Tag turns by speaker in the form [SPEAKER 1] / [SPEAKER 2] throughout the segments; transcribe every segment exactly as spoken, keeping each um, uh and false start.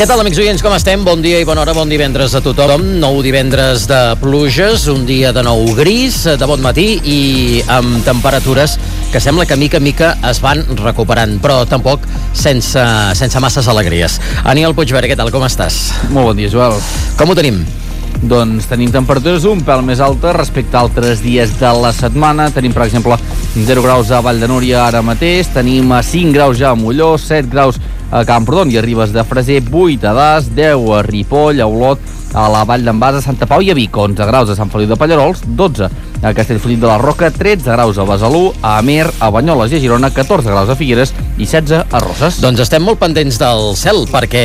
[SPEAKER 1] Què tal, amics oients, com estem? Bon dia i bona hora, bon divendres a tothom. Nou divendres de pluges, un dia de nou gris, de bon matí i amb temperatures que sembla que mica en mica es van recuperant, però tampoc sense, sense masses alegries. Aniol Puigverd, què tal, com estàs?
[SPEAKER 2] Molt bon dia, Joel.
[SPEAKER 1] Com ho tenim?
[SPEAKER 2] Doncs tenim temperatures un pèl més altes respecte a altres dies de la setmana. Tenim, per exemple, zero graus a Vall de Núria ara mateix, tenim cinc graus ja a Molló, set graus a Camprodon i a Ribes de Freser, vuit a Das, deu a Ripoll, a Olot, a la Vall d'en Bas, a Santa Pau i a Vic, onze graus a Sant Feliu de Pallerols, dotze a Castellfollit de la Roca, tretze graus a Besalú, a Amer, a Banyoles i a Girona, catorze graus a Figueres i setze a Roses.
[SPEAKER 1] Doncs estem molt pendents del cel perquè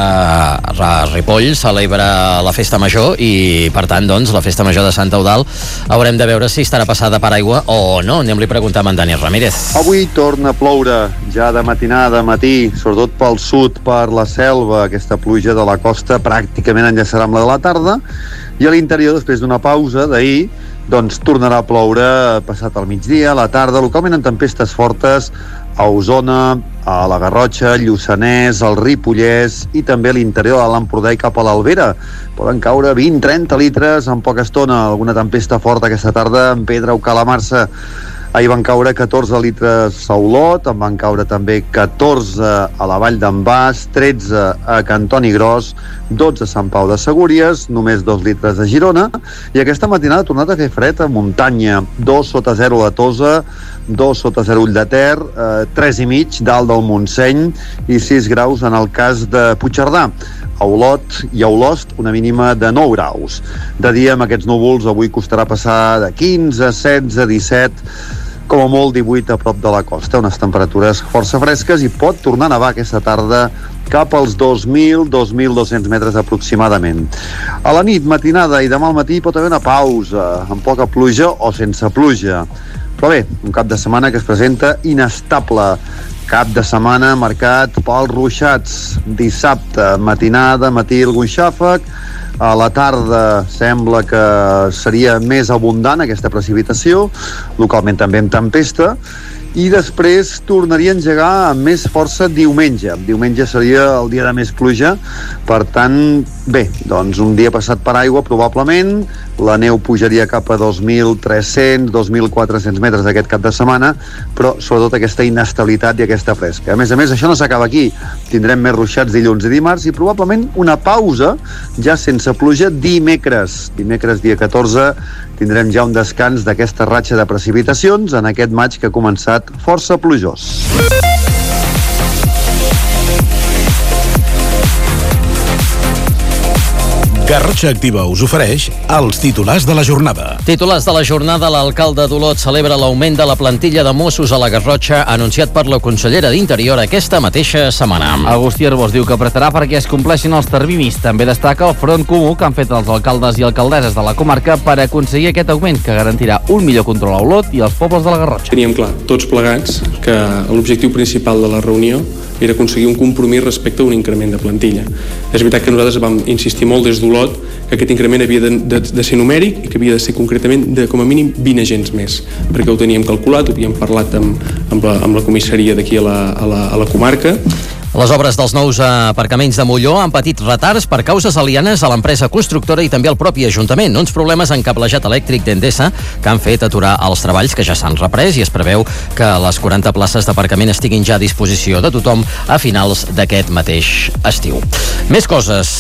[SPEAKER 1] eh, Ripoll celebra la festa major i, per tant, doncs, la festa major de Sant Eudald haurem de veure si estarà passada per aigua o no. Anem-li a preguntar a en Dani Ramírez.
[SPEAKER 3] Avui torna a ploure, ja de matinada, matí, sobretot pel sud, per la selva. Aquesta pluja de la costa pràcticament enllaçarà amb la de la tarda, i a l'interior, després d'una pausa d'ahir, doncs tornarà a ploure passat el migdia, a la tarda, localment en tempestes fortes a Osona, a la Garrotxa, Lluçanès, al Ripollès i també a l'interior de l'Empordà i cap a l'Albera. Poden caure vint a trenta litres en poca estona, alguna tempesta forta aquesta tarda en Pedra o Calamarsa. Ahir van caure catorze litres a Olot, en van caure també catorze a la Vall d'en Bas, tretze a Cantoni Gros, dotze a Sant Pau de Segúries, només dos litres a Girona, i aquesta matinada ha tornat a fer fred a muntanya, dos sota zero a Tosa, dos sota zero Ull de Ter, eh, tres i mig dalt del Montseny i sis graus en el cas de Puigcerdà. A Olot i a Olost una mínima de nou graus. De dia amb aquests núvols avui costarà passar de quinze, setze, disset, com a molt divuit a prop de la costa, unes temperatures força fresques, i pot tornar a nevar aquesta tarda cap als dos mil a dos mil dos-cents metres aproximadament. A la nit, matinada i demà al matí pot haver una pausa, amb poca pluja o sense pluja. Però bé, un cap de setmana que es presenta inestable. Cap de setmana marcat pels ruixats. Dissabte, matinada, matí algun xàfec. A la tarda sembla que seria més abundant aquesta precipitació, localment també amb tempesta, i després tornaria a engegar amb més força diumenge. Diumenge seria el dia de més pluja, per tant, bé, doncs un dia passat per aigua probablement, la neu pujaria cap a dos mil tres-cents, dos mil quatre-cents metres aquest cap de setmana, però sobretot aquesta inestabilitat i aquesta fresca. A més a més, això no s'acaba aquí. Tindrem més ruixats dilluns i dimarts i probablement una pausa ja sense pluja dimecres. Dimecres, dia catorze, tindrem ja un descans d'aquesta ratxa de precipitacions en aquest maig que ha començat força plujós.
[SPEAKER 4] Garrotxa Activa us ofereix els titulars de la jornada.
[SPEAKER 1] Titulars de la jornada: l'alcalde d'Olot celebra l'augment de la plantilla de Mossos a la Garrotxa, anunciat per la consellera d'Interior aquesta mateixa setmana.
[SPEAKER 2] Agustí Arbós diu que apretarà perquè es compleixin els terminis. També destaca el front comú que han fet els alcaldes i alcaldesses de la comarca per aconseguir aquest augment que garantirà un millor control a Olot i als pobles de la Garrotxa.
[SPEAKER 5] Teníem clar, tots plegats, que l'objectiu principal de la reunió era aconseguir un compromís respecte a un increment de plantilla. És veritat que nosaltres vam insistir molt des d'Olot que aquest increment havia de, de, de ser numèric i que havia de ser concretament de com a mínim vint agents més, perquè ho teníem calculat, ho havíem parlat amb, amb, la, amb la comissaria d'aquí a la, a, la, a la comarca.
[SPEAKER 1] Les obres dels nous aparcaments de Molló han patit retards per causes alienes a l'empresa constructora i també al propi Ajuntament. Uns problemes en cablejat elèctric d'Endesa que han fet aturar els treballs, que ja s'han reprès, i es preveu que les quaranta places d'aparcament estiguin ja a disposició de tothom a finals d'aquest mateix estiu. Més coses.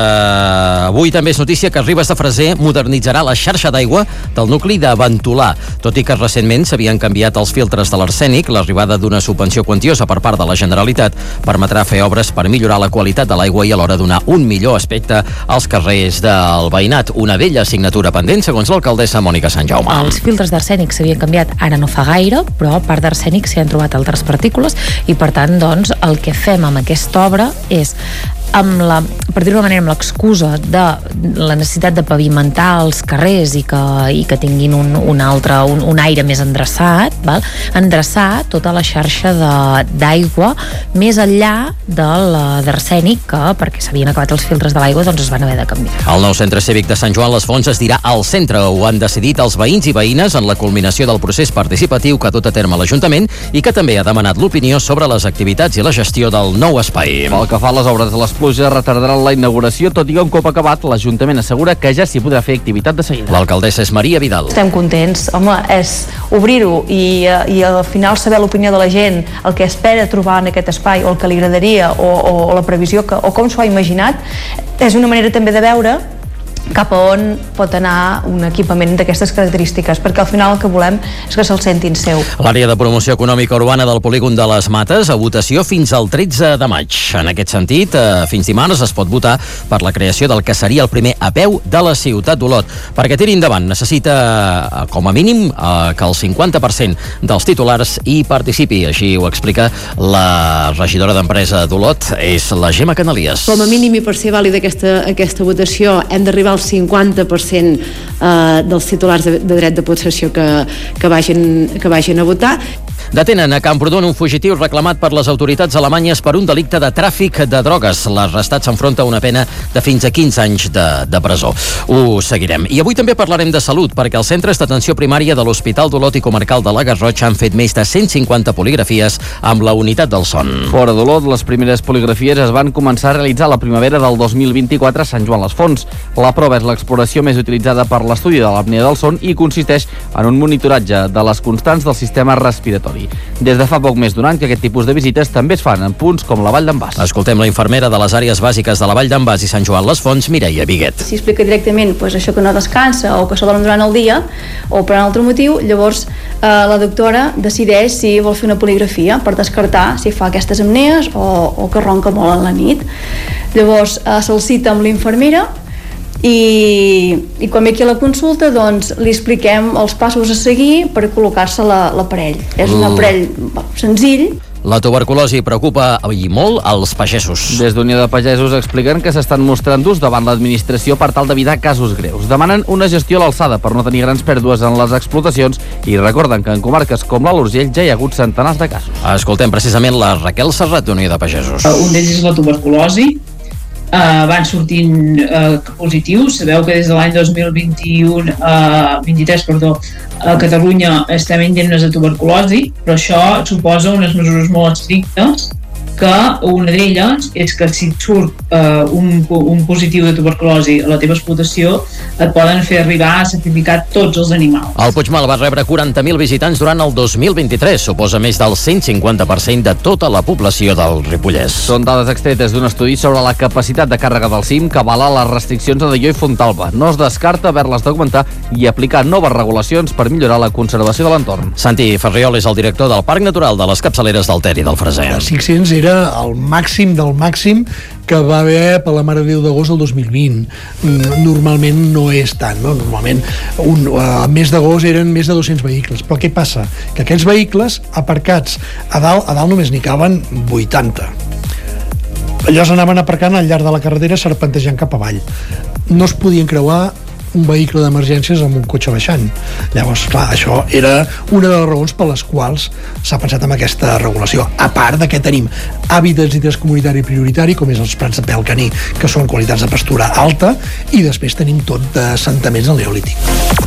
[SPEAKER 1] Uh, avui també és notícia que Ribes de Freser modernitzarà la xarxa d'aigua del nucli de Ventolà. Tot i que recentment s'havien canviat els filtres de l'arsènic, l'arribada d'una subvenció quantiosa per part de la Generalitat permetrà fer obres per millorar la qualitat de l'aigua i alhora donar un millor aspecte als carrers del veïnat. Una vella assignatura pendent, segons l'alcaldessa Mònica Sant Jaume.
[SPEAKER 6] Els filtres d'arsènic s'havien canviat ara no fa gaire, però a part d'arsènic s'hi han trobat altres partícules i, per tant, doncs, el que fem amb aquesta obra és, amb la, per dir-ho d'una manera, amb l'excusa de la necessitat de pavimentar els carrers i que, i que tinguin un, un altre, un, un aire més endreçat, val? endreçar tota la xarxa d'aigua més enllà de l'arsènic, que perquè s'havien acabat els filtres de l'aigua doncs es van haver de canviar.
[SPEAKER 1] El nou centre cívic de Sant Joan les Fonts es dirà al centre. Ho han decidit els veïns i veïnes en la culminació del procés participatiu que ha dut a terme l'Ajuntament i que també ha demanat l'opinió sobre les activitats i la gestió del nou espai.
[SPEAKER 2] Pel que fa a les obres de les pluges retardaran la inauguració, tot i que un cop acabat, l'Ajuntament assegura que ja s'hi podrà fer activitat de seguida.
[SPEAKER 1] L'alcaldessa és Maria Vidal.
[SPEAKER 7] Estem contents, home, és obrir-ho i, i al final saber l'opinió de la gent, el que espera trobar en aquest espai o el que li agradaria o, o la previsió que, o com s'ho ha imaginat, és una manera també de veure cap a on pot anar un equipament d'aquestes característiques, perquè al final el que volem és que se'l sentin seu.
[SPEAKER 1] L'àrea de promoció econòmica urbana del polígon de les Mates a votació fins al tretze de maig. En aquest sentit, eh, fins dimarts es pot votar per la creació del que seria el primer A P E U de la ciutat d'Olot. Perquè tiri endavant necessita, com a mínim, eh, que el cinquanta per cent dels titulars hi participi. Així ho explica la regidora d'Empresa d'Olot, és la Gemma Canalies.
[SPEAKER 8] Com a mínim i per ser vàlida aquesta, aquesta votació hem d'arribar al cinquanta per cent eh, dels titulars de, de dret de possessió que, que, vagin, que vagin a votar.
[SPEAKER 1] Detenen a Camprodon un fugitiu reclamat per les autoritats alemanyes per un delicte de tràfic de drogues. L'arrestat s'enfronta a una pena de fins a quinze anys de, de presó. Ho seguirem. I avui també parlarem de salut, perquè els centres d'atenció primària de l'Hospital d'Olot i Comarcal de la Garrotxa han fet més de cent cinquanta poligrafies amb la unitat del son.
[SPEAKER 2] Fora d'Olot, les primeres poligrafies es van començar a realitzar la primavera del dos mil vint-i-quatre a Sant Joan les Fonts. La prova és l'exploració més utilitzada per l'estudi de l'apnea del son i consisteix en un monitoratge de les constants del sistema respiratori. Des de fa poc més d'un any que aquest tipus de visites també es fan en punts com la Vall d'en Bas.
[SPEAKER 1] Escoltem la infermera de les àrees bàsiques de la Vall d'en Bas i Sant Joan les Fonts, Mireia Viguet.
[SPEAKER 9] Si explica directament pues, això que no descansa o que s'adorm durant el dia o per un altre motiu, llavors eh, la doctora decideix si vol fer una poligrafia per descartar si fa aquestes apnees o, o que ronca molt a la nit. Llavors eh, se'l cita amb l'infermera I, i quan ve aquí a la consulta doncs li expliquem els passos a seguir per col·locar-se l'aparell. És un aparell senzill.
[SPEAKER 1] La tuberculosi preocupa i molt als pagesos.
[SPEAKER 2] Des d'Unió de Pagesos expliquen que s'estan mostrant durs davant l'administració per tal d'evitar casos greus. Demanen una gestió a l'alçada per no tenir grans pèrdues en les explotacions i recorden que en comarques com l'Alt Urgell ja hi ha hagut centenars de casos.
[SPEAKER 1] Escoltem precisament la Raquel Serrat d'Unió de Pagesos.
[SPEAKER 10] Un d'ells és la tuberculosi. Uh, van sortint uh, positius. Sabeu que des de l'any dos mil vint-i-u, uh, vint-i-tres, perdó, a Catalunya estem endèmics de tuberculosi, però això suposa unes mesures molt estrictes, que una d'elles és que si et surt uh, un, un positiu de tuberculosi a la teva explotació, et poden fer arribar a sacrificar tots els animals.
[SPEAKER 1] El Puigmal va rebre quaranta mil visitants durant el dos mil vint-i-tres, suposa més del cent cinquanta per cent de tota la població del Ripollès.
[SPEAKER 2] Són dades extretes d'un estudi sobre la capacitat de càrrega del cim que avala les restriccions de Deió i Fontalba. No es descarta haver-les d'augmentar i aplicar noves regulacions per millorar la conservació de l'entorn.
[SPEAKER 1] Santi Ferriol és el director del Parc Natural de les Capçaleres del Ter i del Freser.
[SPEAKER 11] cinc-cents era el màxim del màxim que va haver per la Mare de Déu d'agost del dos mil vint. Normalment no és tant, no? Normalment un, a mes d'agost eren més de dos-cents vehicles, però què passa? Que aquells vehicles aparcats a dalt, a dalt només n'hi caben vuitanta. Allò s'anaven aparcant al llarg de la carretera serpentejant cap avall. No es podien creuar un vehicle d'emergències amb un cotxe baixant. Llavors, clar, això era una de les raons per les quals s'ha pensat en aquesta regulació. A part de que tenim hàbitats d'interès comunitari prioritari, com és els prats de pèl caní, que són qualitats de pastura alta, i després tenim tot d'assentaments al Neolític.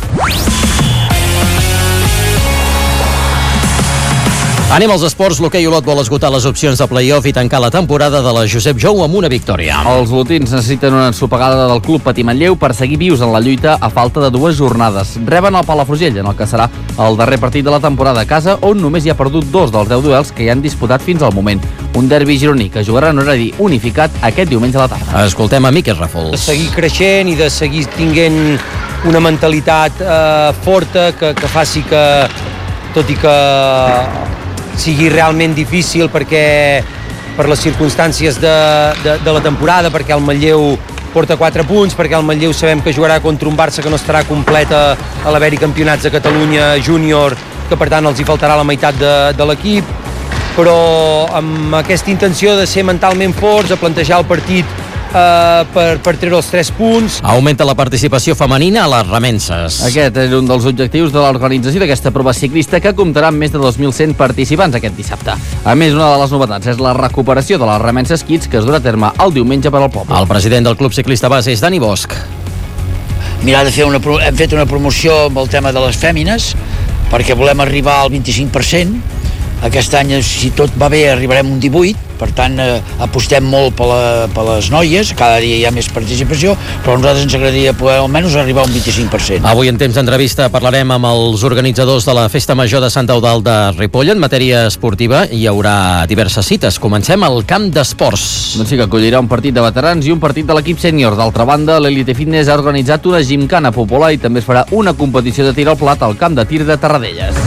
[SPEAKER 1] Anem als esports. L'hoquei Olot vol esgotar les opcions de play-off i tancar la temporada de la Josep Jou amb una victòria.
[SPEAKER 2] Els lotins necessiten una ensopegada del club Patí Manlleu per seguir vius en la lluita a falta de dues jornades. Reben el Palafrugell en el que serà el darrer partit de la temporada a casa, on només hi ha perdut dos dels deu duels que hi han disputat fins al moment. Un derbi gironí que jugarà en horari unificat aquest diumenge a la tarda.
[SPEAKER 1] Escoltem a Miquel Ràfols.
[SPEAKER 12] De seguir creixent i de seguir tinguent una mentalitat eh, forta que, que faci que, tot i que sigui realment difícil perquè per les circumstàncies de, de, de la temporada, perquè el Manlleu porta quatre punts, perquè el Manlleu sabem que jugarà contra un Barça que no estarà completa a l'haver-hi campionats de Catalunya júnior, que per tant els hi faltarà la meitat de, de l'equip, però amb aquesta intenció de ser mentalment forts, de plantejar el partit Uh, per, per treure els tres punts.
[SPEAKER 1] Augmenta la participació femenina a les remenses.
[SPEAKER 2] Aquest és un dels objectius de l'organització d'aquesta prova ciclista, que comptarà amb més de dos mil cent participants aquest dissabte. A més, una de les novetats és la recuperació de les remenses Kids, que es durà a terme el diumenge per al poble.
[SPEAKER 1] El president del Club Ciclista Base és Dani Bosch.
[SPEAKER 13] Mirar de fer una, hem fet una promoció amb el tema de les fèmines, perquè volem arribar al vint-i-cinc per cent aquest any, si tot va bé, arribarem un divuit, per tant, eh, apostem molt per, la, per les noies, cada dia hi ha més participació, però a nosaltres ens agradaria poder almenys arribar a un vint-i-cinc per cent.
[SPEAKER 1] Avui en temps d'entrevista parlarem amb els organitzadors de la Festa Major de Sant Eudald de Ripoll. En matèria esportiva hi haurà diverses cites. Comencem al camp d'esports.
[SPEAKER 2] Doncs sí, que acollirà un partit de veterans i un partit de l'equip sènior. D'altra banda, l'Elite Fitness ha organitzat una gimcana popular i també es farà una competició de tir al plat al camp de tir de Terradelles.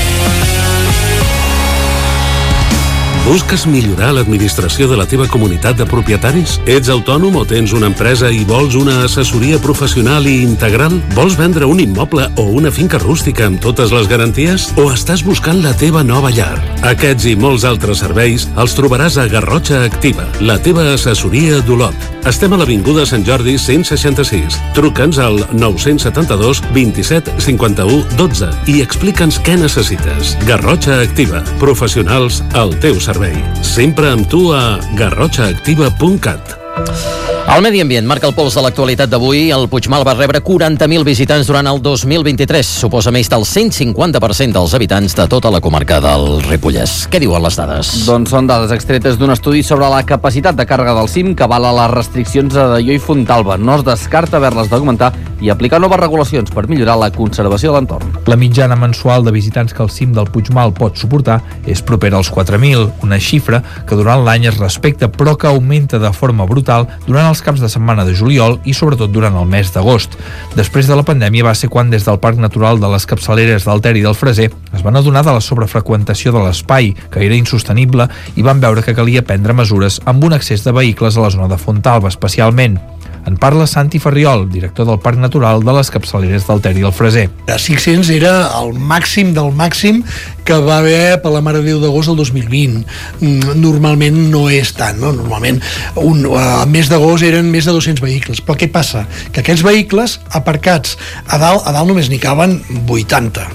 [SPEAKER 14] Busques millorar l'administració de la teva comunitat de propietaris? Ets autònom o tens una empresa i vols una assessoria professional i integral? Vols vendre un immoble o una finca rústica amb totes les garanties? O estàs buscant la teva nova llar? Aquests i molts altres serveis els trobaràs a Garrotxa Activa, la teva assessoria d'Olot. Estem a l'Avinguda Sant Jordi cent seixanta-sis. Truca'ns al nou set dos, vint-i-set, cinquanta-u, dotze i explica'ns què necessites. Garrotxa Activa, professionals al teu servei. Sempre amb tu a garrotxa activa punt cat.
[SPEAKER 1] El Medi Ambient marca el pols de l'actualitat d'avui. El Puigmal va rebre quaranta mil visitants durant el dos mil vint-i-tres. Suposa més del cent cinquanta per cent dels habitants de tota la comarca del Ripollès. Què diuen les dades?
[SPEAKER 2] Doncs són dades extretes d'un estudi sobre la capacitat de càrrega del cim que avala les restriccions a Deió i Fontalba. No es descarta haver-les d'augmentar i aplicar noves regulacions per millorar la conservació de l'entorn.
[SPEAKER 15] La mitjana mensual de visitants que el cim del Puigmal pot suportar és propera als quatre mil, una xifra que durant l'any es respecta però que augmenta de forma brutal durant els caps de setmana de juliol i sobretot durant el mes d'agost. Després de la pandèmia va ser quan des del Parc Natural de les Capçaleres del Ter i del Freser es van adonar de la sobrefreqüentació de l'espai, que era insostenible, i van veure que calia prendre mesures amb un accés de vehicles a la zona de Fontalba especialment. En parla Santi Ferriol, director del Parc Natural de les Capçaleres del Ter i el Freser.
[SPEAKER 11] cinc-cents era el màxim del màxim que va haver per la Mare de Déu d'agost del dos mil vint. Normalment no és tant, no? Normalment un, a mes d'agost eren més de dos-cents vehicles. Però què passa? Que aquests vehicles aparcats a dalt, a dalt només n'hi caben vuitanta.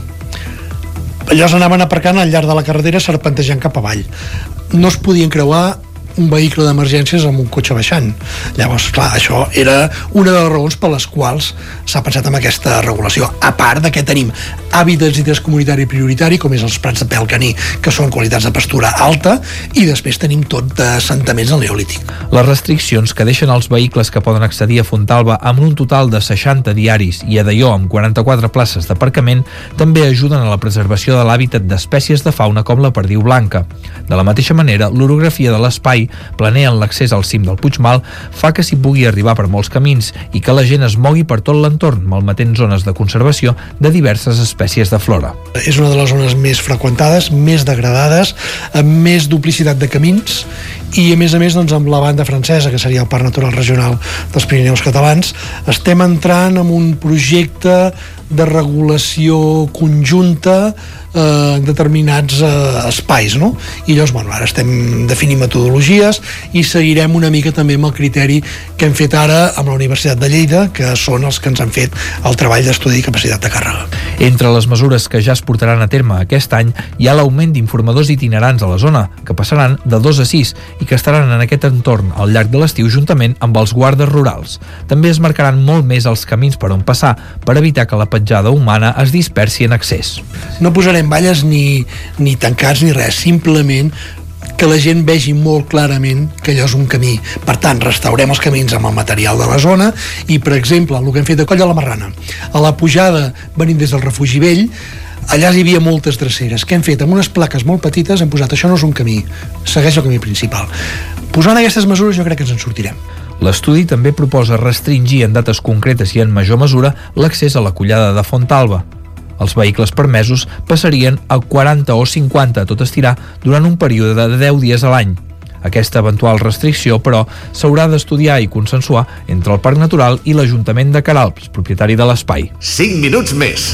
[SPEAKER 11] Allò anaven aparcant al llarg de la carretera serpentejant cap avall. No es podien creuar un vehicle d'emergències amb un cotxe baixant. Llavors, clar, això era una de les raons per les quals s'ha pensat en aquesta regulació. A part de que tenim hàbitats d'interès comunitari prioritari, com és els prats de pèl caní, que són qualitats de pastura alta, i després tenim tot d'assentaments al neolític.
[SPEAKER 15] Les restriccions que deixen els vehicles que poden accedir a Fontalba amb un total de seixanta diaris i a Deió amb quaranta-quatre places d'aparcament també ajuden a la preservació de l'hàbitat d'espècies de fauna com la perdiu blanca. De la mateixa manera, l'orografia de l'espai planeant l'accés al cim del Puigmal fa que s'hi pugui arribar per molts camins i que la gent es mogui per tot l'entorn, malmetent zones de conservació de diverses espècies de flora.
[SPEAKER 11] És una de les zones més freqüentades, més degradades, amb més duplicitat de camins i a més a més doncs, amb la banda francesa, que seria el Parc Natural Regional dels Pirineus Catalans, estem entrant en un projecte de regulació conjunta eh, en determinats eh, espais, no? I llavors, bueno, ara estem definint metodologies i seguirem una mica també amb el criteri que hem fet ara amb la Universitat de Lleida, que són els que ens han fet el treball d'estudi i capacitat de càrrega.
[SPEAKER 15] Entre les mesures que ja es portaran a terme aquest any hi ha l'augment d'informadors itinerants a la zona, que passaran de dos a sis i que estaran en aquest entorn al llarg de l'estiu juntament amb els guardes rurals. També es marcaran molt més els camins per on passar per evitar que la petjada humana es dispersi en accés.
[SPEAKER 11] No posarem valles ni, ni tancats ni res, simplement que la gent vegi molt clarament que allò és un camí. Per tant, restaurem els camins amb el material de la zona i, per exemple, el que hem fet a Coll de la Marrana, a la pujada venint des del refugi vell, allà hi havia moltes dreceres. Què hem fet? Amb unes plaques molt petites hem posat això no és un camí, segueix el camí principal. Posant aquestes mesures jo crec que ens en sortirem.
[SPEAKER 15] L'estudi també proposa restringir en dates concretes i en major mesura l'accés a la collada de Fontalba. Els vehicles permesos passarien a quaranta o cinquanta a tot estirar durant un període de deu dies a l'any. Aquesta eventual restricció, però, s'haurà d'estudiar i consensuar entre el Parc Natural i l'Ajuntament de Queralbs, propietari de l'espai.
[SPEAKER 4] cinc minuts més.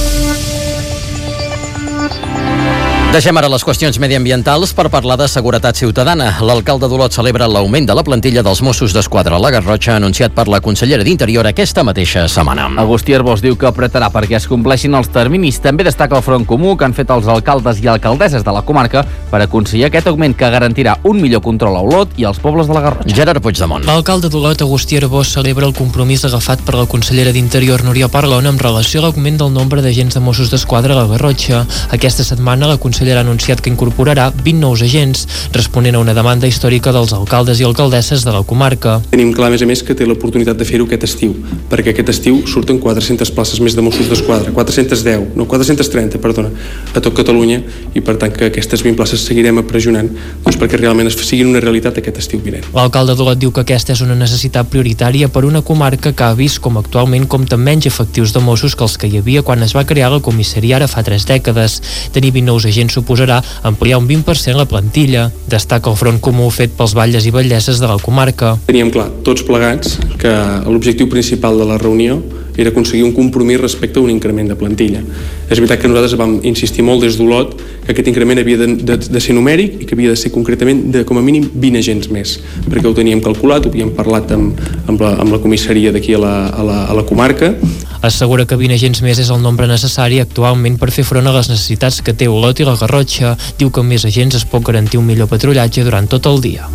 [SPEAKER 1] Deixem ara les qüestions mediambientals per parlar de seguretat ciutadana. L'alcalde d'Olot celebra l'augment de la plantilla dels Mossos d'Esquadra a la Garrotxa anunciat per la consellera d'Interior aquesta mateixa setmana.
[SPEAKER 2] Agustí Arbós diu que apretarà perquè es compleixin els terminis. També destaca el front comú que han fet els alcaldes i alcaldesses de la comarca per aconseguir aquest augment que garantirà un millor control a Olot i als pobles de la Garrotxa.
[SPEAKER 1] Gerard Puigdemont.
[SPEAKER 16] L'alcalde d'Olot, Agustí Arbós, celebra el compromís agafat per la consellera d'Interior, Núria Parlon, amb relació a l'augment del nombre d'agents de Mossos d'Esquadra a la Garrotxa. Aquesta setmana la consellera consellera ha anunciat que incorporarà vint nous agents, responent a una demanda històrica dels alcaldes i alcaldesses de la comarca.
[SPEAKER 5] Tenim clar, a més a més, que té l'oportunitat de fer-ho aquest estiu, perquè aquest estiu surten quatre-centes places més de Mossos d'Esquadra, quatre-cents deu, no, quatre-cents trenta, perdona, a tot Catalunya, i per tant que aquestes vint places seguirem apressionant doncs perquè realment siguin una realitat aquest estiu vinent.
[SPEAKER 16] L'alcalde d'Olot diu que aquesta és una necessitat prioritària per una comarca que ha vist com actualment compta menys efectius de Mossos que els que hi havia quan es va crear la comissaria ara fa tres dècades. Tenir vint nous agents suposarà ampliar un vint per cent la plantilla. Destaca el front comú fet pels batlles i batlleses de la comarca.
[SPEAKER 5] Teníem clar, tots plegats, que l'objectiu principal de la reunió era aconseguir un compromís respecte a un increment de plantilla. És veritat que nosaltres vam insistir molt des d'Olot que aquest increment havia de, de, de ser numèric i que havia de ser concretament de com a mínim vint agents més, perquè ho teníem calculat, ho havíem parlat amb, amb, la, amb la comissaria d'aquí a, la, a, la, a la comarca.
[SPEAKER 16] Assegura que vint agents més és el nombre necessari actualment per fer front a les necessitats que té Olot i la Garrotxa. Diu que amb més agents es pot garantir un millor patrullatge durant tot el dia.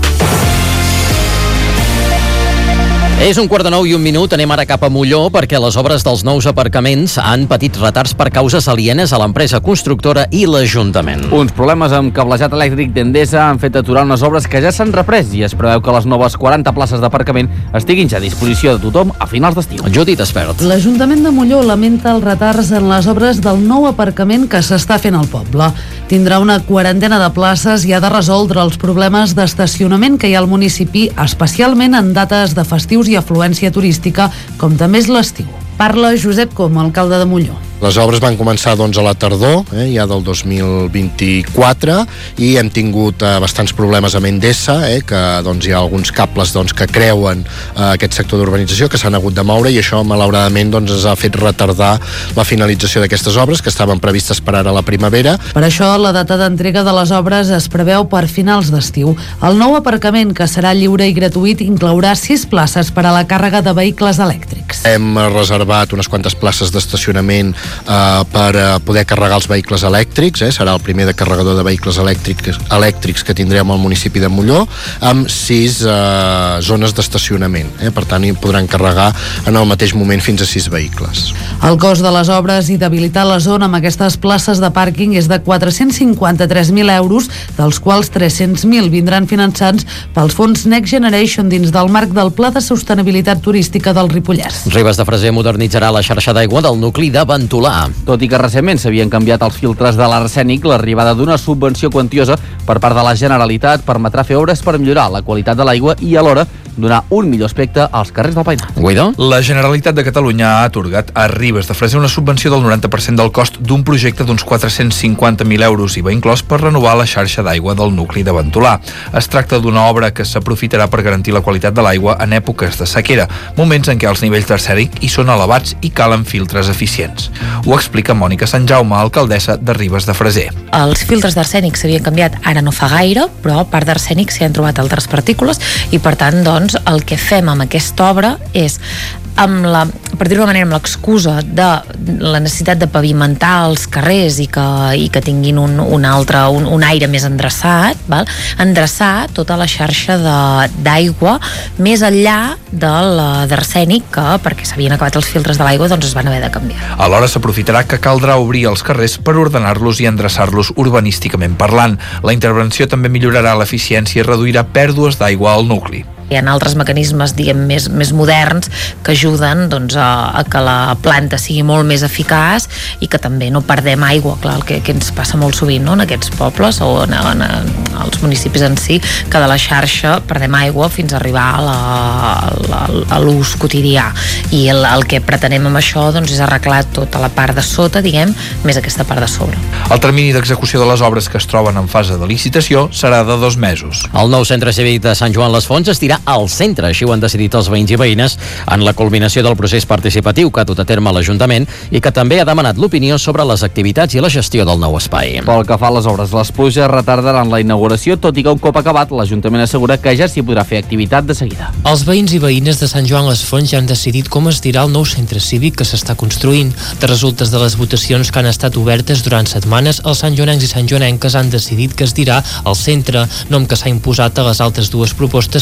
[SPEAKER 1] És un quart de nou i un minut, anem ara cap a Molló perquè les obres dels nous aparcaments han patit retards per causes alienes a l'empresa constructora i l'Ajuntament.
[SPEAKER 2] Uns problemes amb cablejat elèctric d'Endesa han fet aturar unes obres que ja s'han reprès i es preveu que les noves quaranta places d'aparcament estiguin ja a disposició de tothom a finals d'estiu.
[SPEAKER 1] Judit Espert.
[SPEAKER 17] L'Ajuntament de Molló lamenta els retards en les obres del nou aparcament que s'està fent al poble. Tindrà una quarantena de places i ha de resoldre els problemes d'estacionament que hi ha al municipi, especialment en dates de festius i afluència turística, com també és l'estiu. Parla Josep Com, alcalde de Molló.
[SPEAKER 18] Les obres van començar doncs, a la tardor, eh, ja del dos mil vint-i-quatre, i hem tingut eh, bastants problemes amb Endesa, eh, que doncs, hi ha alguns cables doncs, que creuen eh, aquest sector d'urbanització que s'han hagut de moure, i això malauradament doncs, ens ha fet retardar la finalització d'aquestes obres que estaven previstes per ara a la primavera.
[SPEAKER 17] Per això la data d'entrega de les obres es preveu per finals d'estiu. El nou aparcament, que serà lliure i gratuït, inclourà sis places per a la càrrega de vehicles elèctrics.
[SPEAKER 18] Hem reservat unes quantes places d'estacionament Uh, per uh, poder carregar els vehicles elèctrics, eh? Serà el primer de carregador de vehicles elèctrics, elèctrics que tindrem al municipi de Molló, amb sis uh, zones d'estacionament, eh? Per tant hi podran carregar en el mateix moment fins a sis vehicles.
[SPEAKER 17] El cost de les obres i d'habilitar la zona amb aquestes places de pàrquing és de quatre-cents cinquanta-tres mil euros, dels quals tres-cents mil vindran finançats pels fons Next Generation dins del marc del Pla de Sostenibilitat Turística del Ripollès.
[SPEAKER 1] Ribes de Freser modernitzarà la xarxa d'aigua del nucli de Ventolà.
[SPEAKER 2] Tot i que recentment s'havien canviat els filtres de l'arsènic, l'arribada d'una subvenció quantiosa per part de la Generalitat permetrà fer obres per millorar la qualitat de l'aigua i alhora donar un millor aspecte als carrers del Painar.
[SPEAKER 1] Guido?
[SPEAKER 15] La Generalitat de Catalunya ha atorgat a Ribes de Freser una subvenció del noranta per cent del cost d'un projecte d'uns quatre-cents cinquanta mil euros i va inclòs per renovar la xarxa d'aigua del nucli de Ventolà. Es tracta d'una obra que s'aprofitarà per garantir la qualitat de l'aigua en èpoques de sequera, moments en què els nivells d'arsènic hi són elevats i calen filtres eficients. Ho explica Mònica Sant Jaume, alcaldessa de Ribes de Freser.
[SPEAKER 6] Els filtres d'arsènic s'havien canviat ara no fa gaire, però a part d'arsènic s'hi han trobat altres partícules i per tant doncs el que fem amb aquesta obra és amb la, per dir-ho d'una manera, amb l'excusa de la necessitat de pavimentar els carrers i que, i que tinguin un, un altre, un, un aire més endreçat, val? endreçar tota la xarxa d'aigua més enllà del d'arsènic, que perquè s'havien acabat els filtres de l'aigua doncs es van haver de canviar.
[SPEAKER 15] Alhora s'aprofitarà que caldrà obrir els carrers per ordenar-los i endreçar-los urbanísticament parlant. La intervenció també millorarà l'eficiència i reduirà pèrdues d'aigua al nucli.
[SPEAKER 6] Hi ha altres mecanismes, diguem, més, més moderns que ajuden doncs, a, a que la planta sigui molt més eficaç i que també no perdem aigua, clar, el que, que ens passa molt sovint, no?, en aquests pobles o en, en, en els municipis en si, que de la xarxa perdem aigua fins a arribar a, la, a, a l'ús quotidià. I el, el que pretenem amb això doncs, és arreglar tota la part de sota, diguem, més aquesta part de sobre.
[SPEAKER 15] El termini d'execució de les obres que es troben en fase de licitació serà de dos mesos.
[SPEAKER 1] El nou centre cívic de Sant Joan les Fonts estirà al centre, així ho han decidit els veïns i veïnes en la culminació del procés participatiu que ha dut a terme l'Ajuntament i que també ha demanat l'opinió sobre les activitats i la gestió del nou espai.
[SPEAKER 2] Pel que fa a les obres, les pluges retardaran la inauguració, tot i que un cop acabat l'Ajuntament assegura que ja s'hi podrà fer activitat de seguida.
[SPEAKER 16] Els veïns i veïnes de Sant Joan les Fonts ja han decidit com es dirà el nou centre cívic que s'està construint. De resultes de les votacions que han estat obertes durant setmanes, els santjoanencs i santjoanenques han decidit que es dirà el centre, nom que s'ha imposat a les altres dues propostes que hi havia,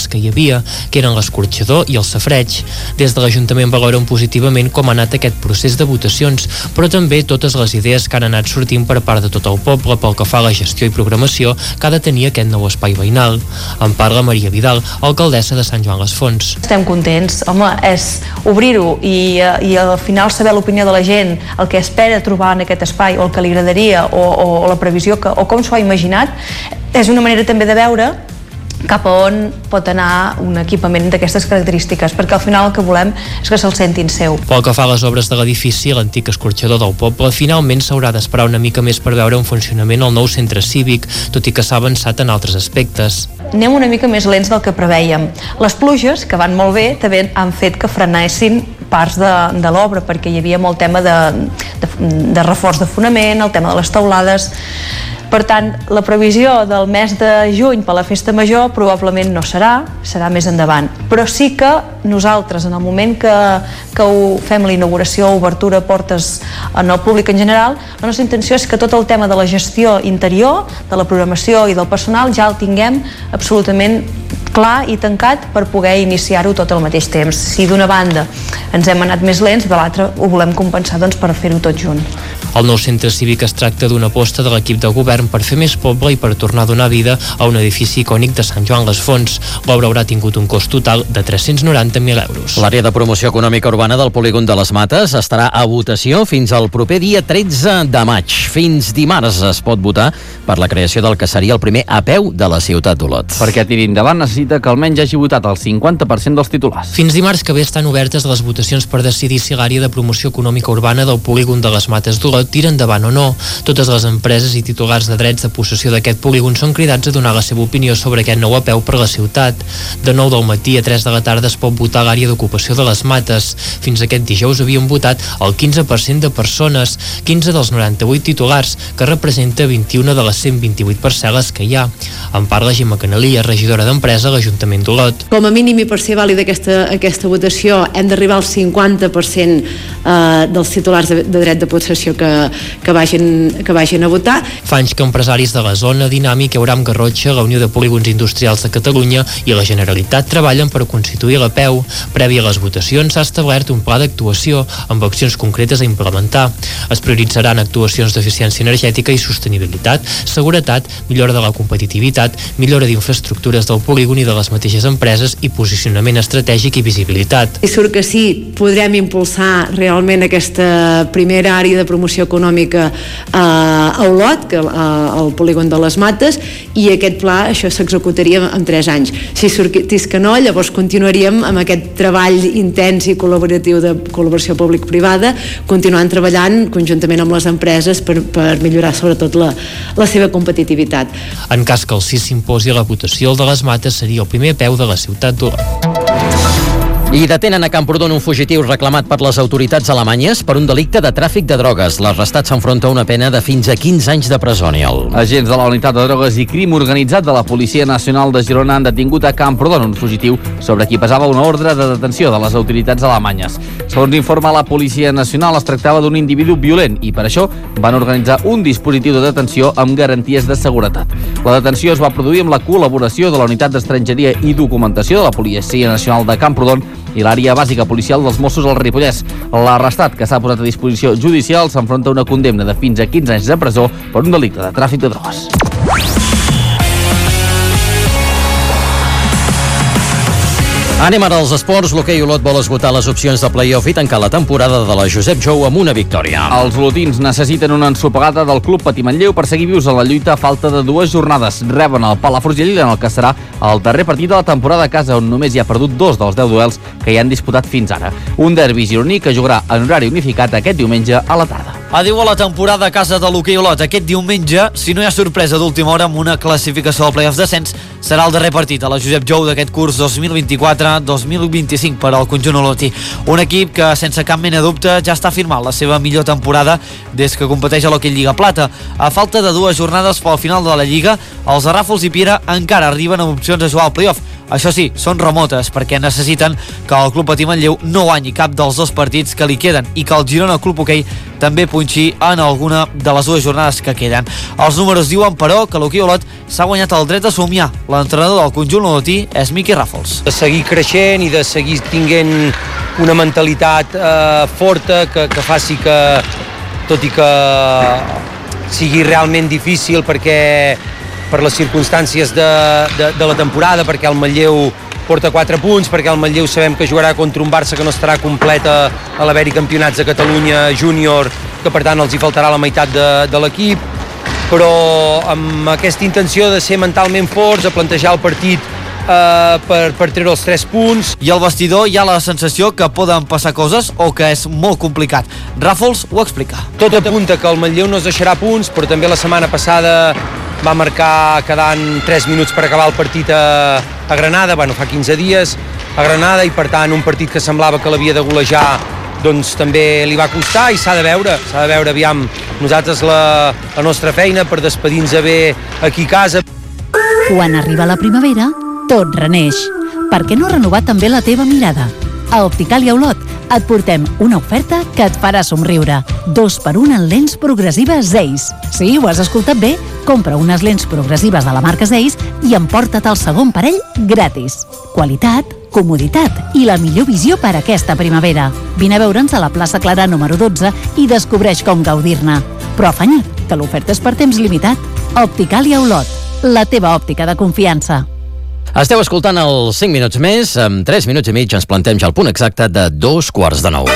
[SPEAKER 16] dia, que eren l'escorxador i el safreig. Des de l'Ajuntament valoren positivament com ha anat aquest procés de votacions, però també totes les idees que han anat sortint per part de tot el poble pel que fa a la gestió i programació que ha de tenir aquest nou espai veïnal. En parla Maria Vidal, alcaldessa de Sant Joan les Fonts.
[SPEAKER 7] Estem contents, home, és obrir-ho i, i al final saber l'opinió de la gent, el que espera trobar en aquest espai o el que li agradaria o, o, o la previsió que, o com s'ho ha imaginat, és una manera també de veure cap a on pot anar un equipament d'aquestes característiques, perquè al final el que volem és que se'l sentin seu.
[SPEAKER 16] Pel que fa a les obres de l'edifici, l'antic escorxador del poble, finalment s'haurà d'esperar una mica més per veure en funcionament el nou centre cívic, tot i que s'ha avançat en altres aspectes.
[SPEAKER 7] Anem una mica més lents del que preveiem. Les pluges, que van molt bé, també han fet que frenessin parts de, de l'obra, perquè hi havia molt tema de, de, de reforç de fonament, el tema de les teulades. Per tant, la previsió del mes de juny per la festa major probablement no serà, serà més endavant. Però sí que nosaltres, en el moment que, que ho fem l'inauguració, obertura, portes en el públic en general, la nostra intenció és que tot el tema de la gestió interior, de la programació i del personal ja el tinguem absolutament clar i tancat per poder iniciar-ho tot al mateix temps. Si d'una banda ens hem anat més lents, de l'altra ho volem compensar doncs, per fer-ho tot junt.
[SPEAKER 16] El nou centre cívic es tracta d'una aposta de l'equip de govern per fer més poble i per tornar a donar vida a un edifici icònic de Sant Joan les Fonts. L'obra haurà tingut un cost total de tres-cents noranta mil euros.
[SPEAKER 1] L'àrea de promoció econòmica urbana del polígon de les Mates estarà a votació fins al proper dia tretze de maig. Fins dimarts es pot votar per la creació del que seria el primer A P E U de la ciutat d'Olot.
[SPEAKER 2] Perquè tiri endavant necessita que almenys hagi votat el cinquanta per cent dels titulars.
[SPEAKER 16] Fins dimarts que ve estan obertes les votacions per decidir si l'àrea de promoció econòmica urbana del polígon de les Mates d'Olot tira endavant o no. Totes les empreses i titulars de drets de possessió d'aquest polígon són cridats a donar la seva opinió sobre aquest nou A P E U per la ciutat. De nou del matí a tres de la tarda es pot votar a l'àrea d'ocupació de les Mates. Fins aquest dijous havien votat el quinze per cent de persones, quinze dels noranta-vuit titulars, que representa vint-i-una de les cent vint-i-vuit parcel·les que hi ha. En parla Gemma Canalia, regidora d'Empresa a l'Ajuntament d'Olot.
[SPEAKER 8] Com a mínim i per ser vàlida aquesta, aquesta votació hem d'arribar al cinquanta per cent eh, dels titulars de, de dret de possessió que, que, vagin, que vagin a votar.
[SPEAKER 16] Fa anys que empresaris de la zona, Dinàmic, Euram Garrotxa, la Unió de Polígons Industrials de Catalunya i la Generalitat treballen per constituir l'A P E U. Previ a les votacions s'ha establert un pla d'actuació amb accions concretes a implementar. Es prioritzaran actuacions d'eficiència energètica i sostenibilitat, seguretat, millora de la competitivitat, millora d'infraestructures del polígon i de les mateixes empreses i posicionament estratègic i visibilitat.
[SPEAKER 8] Si surt que sí, podrem impulsar realment aquesta primera àrea de promoció econòmica a Olot, que, al polígon de les Mates, i aquest pla, això s'executaria en tres anys. Si sortís que no, llavors continuaríem amb aquest treball intens i col·laboratiu de col·laboració públic-privada, continuant treballant conjuntament amb les empreses per, per millorar sobretot la, la seva competitivitat.
[SPEAKER 16] En cas que el sí s'imposi a la votació, el de les Mates seria el primer A P E U de la ciutat d'Olot.
[SPEAKER 1] I detenen a Camprodon un fugitiu reclamat per les autoritats alemanyes per un delicte de tràfic de drogues. L'arrestat s'enfronta a una pena de fins a quinze anys de presó.
[SPEAKER 2] Agents de la Unitat de Drogues i Crim Organitzat de la Policia Nacional de Girona han detingut a Camprodon un fugitiu sobre qui pesava una ordre de detenció de les autoritats alemanyes. Segons informa la Policia Nacional, es tractava d'un individu violent i per això van organitzar un dispositiu de detenció amb garanties de seguretat. La detenció es va produir amb la col·laboració de la Unitat d'Estrangeria i Documentació de la Policia Nacional de Camprodon i l'àrea bàsica policial dels Mossos al Ripollès. L'arrestat, que s'ha posat a disposició judicial, s'enfronta a una condemna de fins a quinze anys de presó per un delicte de tràfic de drogues.
[SPEAKER 1] Anem ara als esports. L'hoquei Olot vol esgotar les opcions de play-off i tancar la temporada de la Josep Jou amb una victòria.
[SPEAKER 2] Els olotins necessiten una ensopegada del Club Patí Manlleu per seguir vius a la lluita a falta de dues jornades. Reben el Palafrugell en el que serà el darrer partit de la temporada a casa, on només hi ha perdut dos dels deu duels que hi han disputat fins ara. Un derbi gironí que jugarà en horari unificat aquest diumenge a la tarda.
[SPEAKER 19] Adiu a la temporada a casa de l'hoquei Olot. Aquest diumenge, si no hi ha sorpresa d'última hora amb una classificació del play-off descens, serà el darrer partit a la Josep Jou d'aquest curs dos mil vint-i-quatre dos mil vint-i-cinc per al conjunt olotí. Un equip que, sense cap mena de dubte, ja està firmant la seva millor temporada des que competeix a l'hoquei Lliga Plata. A falta de dues jornades pel final de la Lliga, els de Ràfols i Piera encara arriben amb opcions a jugar al play-off. Això sí, són remotes perquè necessiten que el Club Patí Manlleu no guanyi cap dels dos partits que li queden i que el Girona Club Hoquei també punxi en alguna de les dues jornades que queden. Els números diuen, però, que l'Hoquei Olot s'ha guanyat el dret a somiar. L'entrenador del conjunt olotí és Miqui Ràfols.
[SPEAKER 12] De seguir creixent i de seguir tinguent una mentalitat eh, forta que, que faci que, tot i que sigui realment difícil perquè per les circumstàncies de, de, de la temporada, perquè el Manlleu porta quatre punts, perquè el Manlleu sabem que jugarà contra un Barça que no estarà completa a l'haver-hi campionats de Catalunya júnior, que per tant els hi faltarà la meitat de, de l'equip, però amb aquesta intenció de ser mentalment forts, de plantejar el partit Uh, per, per treure els tres punts.
[SPEAKER 19] I al vestidor hi ha la sensació que poden passar coses o que és molt complicat. Ràfols ho explica.
[SPEAKER 12] Tot apunta que el Manlleu no es deixarà punts, però també la setmana passada va marcar quedant tres minuts per acabar el partit a, a Granada, bueno, fa quinze dies a Granada, i per tant un partit que semblava que l'havia de golejar doncs també li va costar, i s'ha de veure, s'ha de veure, aviam, nosaltres la, la nostra feina per despedir-nos bé aquí a casa.
[SPEAKER 20] Quan arriba la primavera, tot reneix. Per què no renovar també la teva mirada? A Opticàlia Olot et portem una oferta que et farà somriure. Dos per un en lents progressives Zeiss. Sí, ho has escoltat bé? Compra unes lents progressives de la marca Zeiss i emporta't el segon parell gratis. Qualitat, comoditat i la millor visió per a aquesta primavera. Vine a veure'ns a la plaça Clarà número dotze i descobreix com gaudir-ne. Però afanya't, que l'oferta és per temps limitat. Opticàlia Olot, la teva òptica de confiança.
[SPEAKER 1] Esteu escoltant els cinc minuts més. En tres minuts i mig ens plantem ja al punt exacte de dos quarts de nou.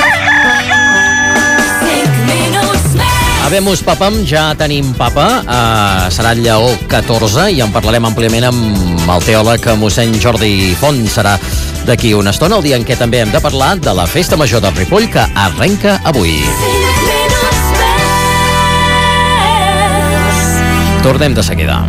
[SPEAKER 1] Habemus papam, ja tenim papa. Uh, serà el Lleó catorze i en parlarem àmpliament amb el teòleg mossèn Jordi Font. Serà d'aquí una estona, el dia en què també hem de parlar de la Festa Major de Ripoll, que arrenca avui. Tornem de seguida.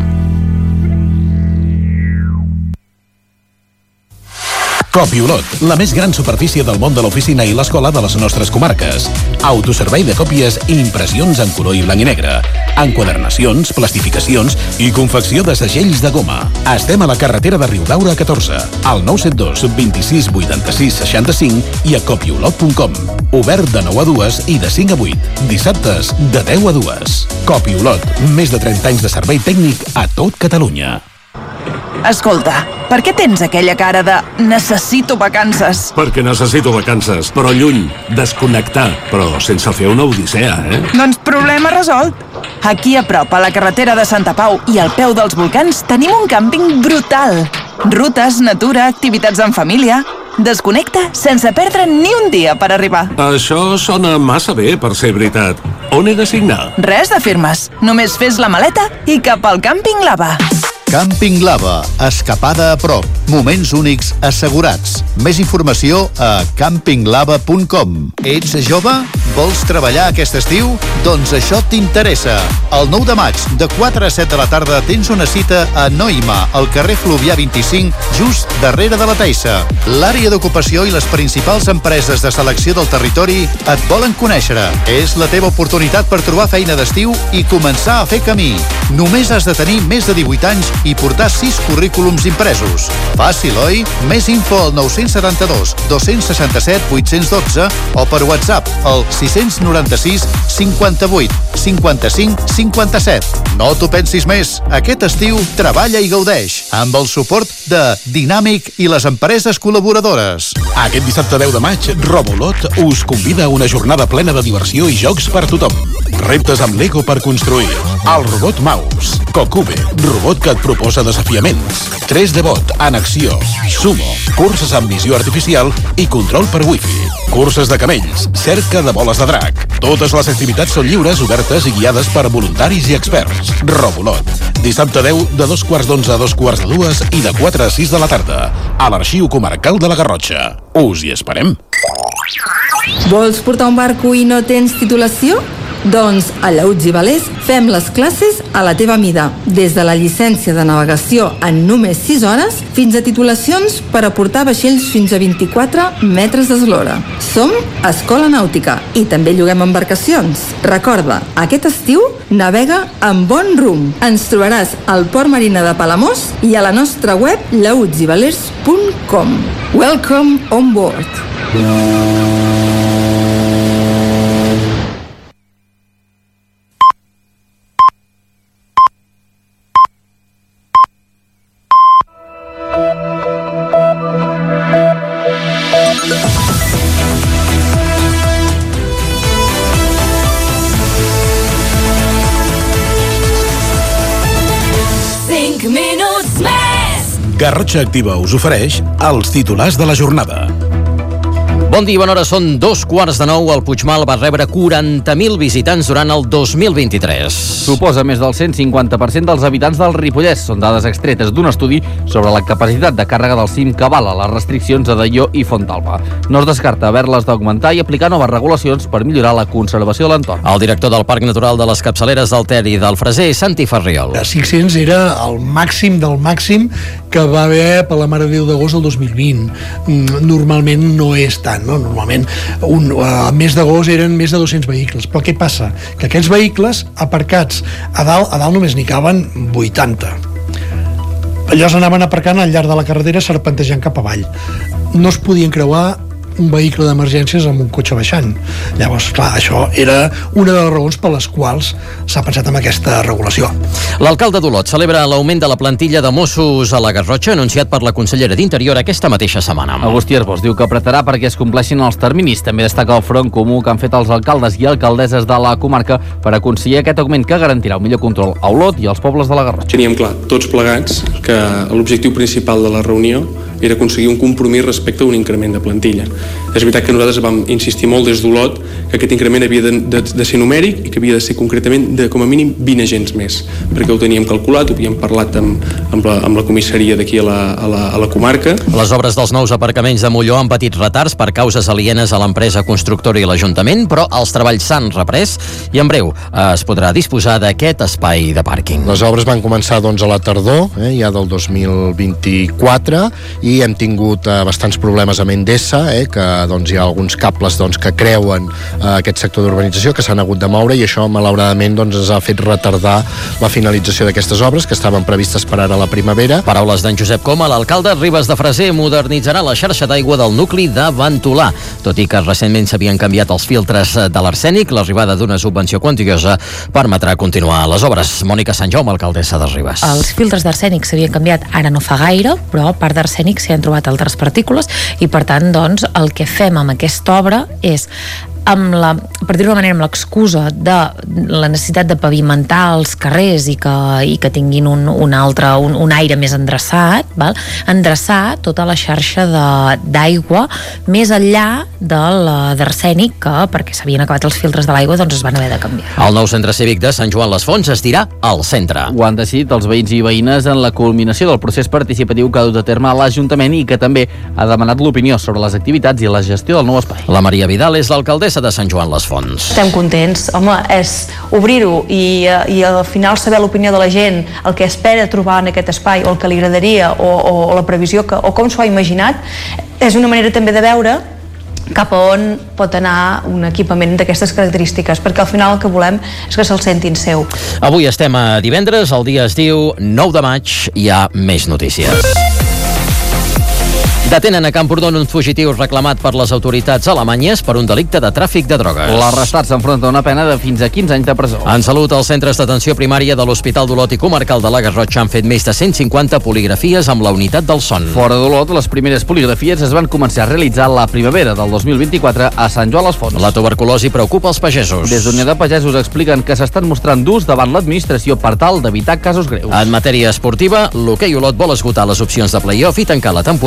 [SPEAKER 4] Copiolot, la més gran superfície del món de l'oficina i l'escola de les nostres comarques. Autoservei de còpies i impressions en color i blanc i negre. Enquadernacions, plastificacions i confecció de segells de goma. Estem a la carretera de Riudaura catorze, al nou set dos, vint-i-sis, vuitanta-sis, seixanta-cinc i a copiolot punt com. Obert de nou a dues i de cinc a vuit. Dissabtes, de deu a dues. Copiolot, més de trenta anys de servei tècnic a tot Catalunya.
[SPEAKER 21] Escolta, per què tens aquella cara de necessito vacances?
[SPEAKER 14] Perquè necessito vacances, però lluny, desconnectar, però sense fer una odissea, eh?
[SPEAKER 21] Doncs problema resolt. Aquí a prop, a la carretera de Santa Pau i al peu dels volcans, tenim un càmping brutal. Rutes, natura, activitats en família. Desconnecta sense perdre ni un dia per arribar.
[SPEAKER 14] Això sona massa bé per ser veritat. On he de signar?
[SPEAKER 21] Res de firmes. Només fes la maleta i cap al Càmping Lava.
[SPEAKER 22] Càmping Lava, escapada a prop, moments únics assegurats. Més informació a càmping lava punt com. Ets jove? Vols treballar aquest estiu? Doncs això t'interessa. El nou de maig, de quatre a set de la tarda, tens una cita a Noima, al carrer Fluvià vint-i-cinc, just darrere de la Taissa. L'àrea d'ocupació i les principals empreses de selecció del territori et volen conèixer. És la teva oportunitat per trobar feina d'estiu i començar a fer camí. Només has de tenir més de divuit anys i portar sis currículums impresos. Fàcil, oi? Més info al nou setanta dos, dos seixanta set, vuit cents i dotze o per WhatsApp al sis nou sis, cinquanta vuit, cinquanta cinc, cinquanta set. No t'ho pensis més. Aquest estiu treballa i gaudeix amb el suport de Dinàmic i les empreses col·laboradores.
[SPEAKER 4] Aquest dissabte deu de maig, Robolot us convida a una jornada plena de diversió i jocs per tothom. Reptes amb Lego per construir. El robot Maus. Cocube, robot que et proposa desafiaments. tres D Bot, en acció. Sumo, curses amb visió artificial i control per wifi. Curses de camells, cerca de boles de drac. Totes les activitats són lliures, obertes i guiades per voluntaris i experts. Robolot. Dissabte deu, de dos quarts d'onze a dos quarts de dues i de quatre a sis de la tarda. A l'Arxiu Comarcal de la Garrotxa. Us hi esperem.
[SPEAKER 23] Vols portar un barco i no tens titulació?
[SPEAKER 3] Doncs a Lleuts i Valers fem les classes a la teva mida, des de la llicència de navegació en només sis hores fins a titulacions per a portar vaixells fins a vint-i-quatre metres d'eslora. Som Escola Nàutica i també lloguem embarcacions. Recorda, aquest estiu navega amb bon rumb. Ens trobaràs al Port Marina de Palamós i a la nostra web lleuts i valers punt com. Welcome on board.
[SPEAKER 4] Garrotxa Activa us ofereix els titulars de la jornada.
[SPEAKER 1] Bon dia i bona hora, són dos quarts de nou. El Puigmal va rebre quaranta mil visitants durant el dos mil vint-i-tres.
[SPEAKER 2] Suposa més del cent cinquanta per cent dels habitants del Ripollès. Són dades extretes d'un estudi sobre la capacitat de càrrega del cim que avala les restriccions a Deió i Fontalba. No es descarta haver-les d'augmentar i aplicar noves regulacions per millorar la conservació de l'entorn.
[SPEAKER 1] El director del Parc Natural de les Capçaleres del Ter i del Freser, Santi Ferriol.
[SPEAKER 11] A cinc-cents era el màxim del màxim que va haver per la Mare de Déu d'agost el dos mil vint. Normalment no és tant. No? Normalment un, a mes d'agost eren més de dos-cents vehicles, però què passa? Que aquests vehicles aparcats a dalt, a dalt només n'hi caben vuitanta. Allò s'anaven aparcant al llarg de la carretera serpentejant cap avall. No es podien creuar un vehicle d'emergències amb un cotxe baixant. Llavors, clar, això era una de les raons per les quals s'ha pensat en aquesta regulació.
[SPEAKER 1] L'alcalde d'Olot celebra l'augment de la plantilla de Mossos a la Garrotxa, anunciat per la consellera d'Interior aquesta mateixa setmana.
[SPEAKER 2] Agustí Arbós diu que apretarà perquè es compleixin els terminis. També destaca el front comú que han fet els alcaldes i alcaldesses de la comarca per aconseguir aquest augment que garantirà un millor control a Olot i als pobles de la Garrotxa.
[SPEAKER 5] Teníem clar, tots plegats, que l'objectiu principal de la reunió era aconseguir un compromís respecte a un increment de plantilla. És veritat que nosaltres vam insistir molt des d'Olot que aquest increment havia de, de, de ser numèric i que havia de ser concretament de com a mínim vint agents més, perquè ho teníem calculat, ho havíem parlat amb, amb, la, amb la comissaria d'aquí a, la, a, la, a la comarca.
[SPEAKER 1] Les obres dels nous aparcaments de Molló han patit retards per causes alienes a l'empresa constructora i l'Ajuntament, però els treballs s'han reprès i en breu es podrà disposar d'aquest espai de pàrquing.
[SPEAKER 18] Les obres van començar doncs, a la tardor, eh, ja del dos mil vint-i-quatre, i hem tingut eh, bastants problemes amb Endesa, eh, que doncs, hi ha alguns cables doncs, que creuen eh, aquest sector d'urbanització que s'han hagut de moure i això malauradament doncs, ens ha fet retardar la finalització d'aquestes obres que estaven previstes per ara a la primavera.
[SPEAKER 1] Paraules d'en Josep Coma, l'alcalde Ribes de Freser modernitzarà la xarxa d'aigua del nucli de Ventolà. Tot i que recentment s'havien canviat els filtres de l'arsènic, l'arribada d'una subvenció quantiosa permetrà continuar les obres. Mònica Sant Jaume, alcaldessa de Ribes.
[SPEAKER 6] Els filtres d'arsènic s'havien canviat ara no fa gaire, però a part d'arsènic s'hi han trobat altres partícules i per tant doncs el que fem amb aquesta obra és amb la, per dir-ho d'una manera, amb l'excusa de la necessitat de pavimentar els carrers i que, i que tinguin un, un altre, un, un aire més endreçat, val? Endreçar tota la xarxa d'aigua més enllà del d'arsènic, que perquè s'havien acabat els filtres de l'aigua doncs es van haver de canviar.
[SPEAKER 1] El nou centre cívic de Sant Joan les Fonts es dirà al centre.
[SPEAKER 2] Ho han decidit els veïns i veïnes en la culminació del procés participatiu que ha dut a terme l'Ajuntament i que també ha demanat l'opinió sobre les activitats i la gestió del nou espai.
[SPEAKER 1] La Maria Vidal és l'alcaldessa de Sant Joan les Fonts.
[SPEAKER 7] Estem contents, home, és obrir-ho i, i al final saber l'opinió de la gent, el que espera trobar en aquest espai o el que li agradaria o, o la previsió que, o com s'ho ha imaginat, és una manera també de veure cap a on pot anar un equipament d'aquestes característiques, perquè al final el que volem és que se'l sentin seu.
[SPEAKER 1] Avui estem a divendres, el dia es diu nou de maig, hi ha més notícies. Detenen a Camprodon un fugitiu reclamat per les autoritats alemanyes per un delicte de tràfic de drogues.
[SPEAKER 2] L'arrestat s'enfronta a una pena de fins a quinze anys de presó.
[SPEAKER 1] En salut, els centres d'atenció primària de l'Hospital d'Olot i Comarcal de la Garrotxa han fet més de cent cinquanta poligrafies amb la unitat del son.
[SPEAKER 2] Fora d'Olot, les primeres poligrafies es van començar a realitzar la primavera del dos mil vint-i-quatre a Sant Joan les Fonts.
[SPEAKER 1] La tuberculosi preocupa els pagesos.
[SPEAKER 2] Des d'Unió de Pagesos expliquen que s'estan mostrant durs davant l'administració per tal d'evitar casos greus.
[SPEAKER 1] En matèria esportiva, l'hoquei Olot vol esgotar les opcions de play-off i tancar la temporada de la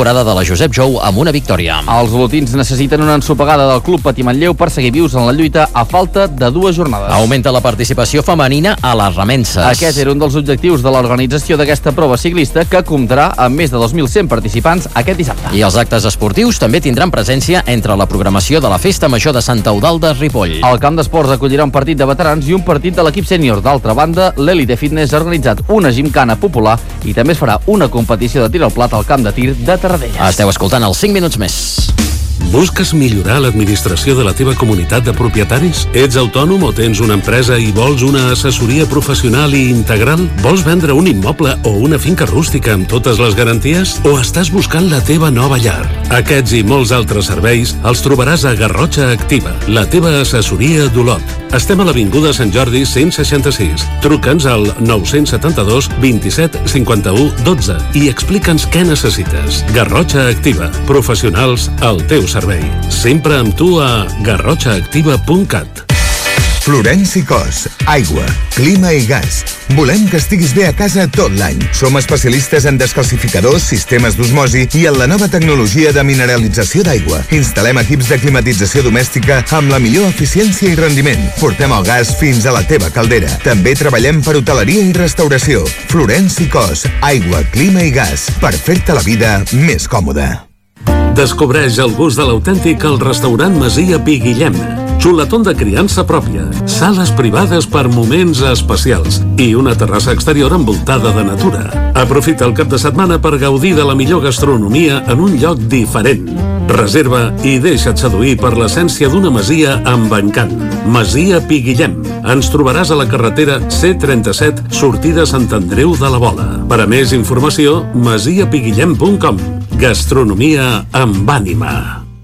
[SPEAKER 1] Josep Jou amb una victòria.
[SPEAKER 2] Els olotins necessiten una ensopegada del Club Patí Manlleu per seguir vius en la lluita a falta de dues jornades.
[SPEAKER 1] Augmenta la participació femenina a les remenses.
[SPEAKER 2] Aquest era un dels objectius de l'organització d'aquesta prova ciclista, que comptarà amb més de dos mil cent participants aquest dissabte.
[SPEAKER 1] I els actes esportius també tindran presència entre la programació de la Festa Major de Santa Eudald de Ripoll.
[SPEAKER 2] El camp d'esports acollirà un partit de veterans i un partit de l'equip sènior. D'altra banda, l'Elite Fitness ha organitzat una gimcana popular i també es farà una competició de tir al plat al camp de tir de Tarradellas.
[SPEAKER 1] Esteu escoltant els cinc minuts més.
[SPEAKER 14] Busques millorar l'administració de la teva comunitat de propietaris? Ets autònom o tens una empresa i vols una assessoria professional i integral? Vols vendre un immoble o una finca rústica amb totes les garanties? O estàs buscant la teva nova llar? Aquests i molts altres serveis els trobaràs a Garrotxa Activa, la teva assessoria d'Olot. Estem a l'Avinguda Sant Jordi cent seixanta-sis. Truca'ns al nou setanta dos vint-i-set cinquanta-u dotze i explica'ns què necessites. Garrotxa Activa, professionals al teu servei. Sempre amb tu a garrotxa activa punt cat.
[SPEAKER 9] Florenci Cos, aigua, clima i gas. Volem que estiguis bé a casa tot l'any. Som especialistes en descalcificadors, sistemes d'osmosi i en la nova tecnologia de mineralització d'aigua. Instal·lem equips de climatització domèstica amb la millor eficiència i rendiment. Portem el gas fins a la teva caldera. També treballem per hoteleria i restauració. Florenci Cos, aigua, clima i gas. Per fer-te la vida més còmoda.
[SPEAKER 14] Descobreix el gust de l'autèntic al restaurant Masia Pi Guillem. Xuletón de criança pròpia, sales privades per moments especials i una terrassa exterior envoltada de natura. Aprofita el cap de setmana per gaudir de la millor gastronomia en un lloc diferent. Reserva i deixa't seduir per l'essència d'una masia amb encant. Masia Pi Guillem. Ens trobaràs a la carretera C trenta-set, sortida Sant Andreu de la Vola. Per a més informació, masia pi guillem punt com. Gastronomia amb ànima.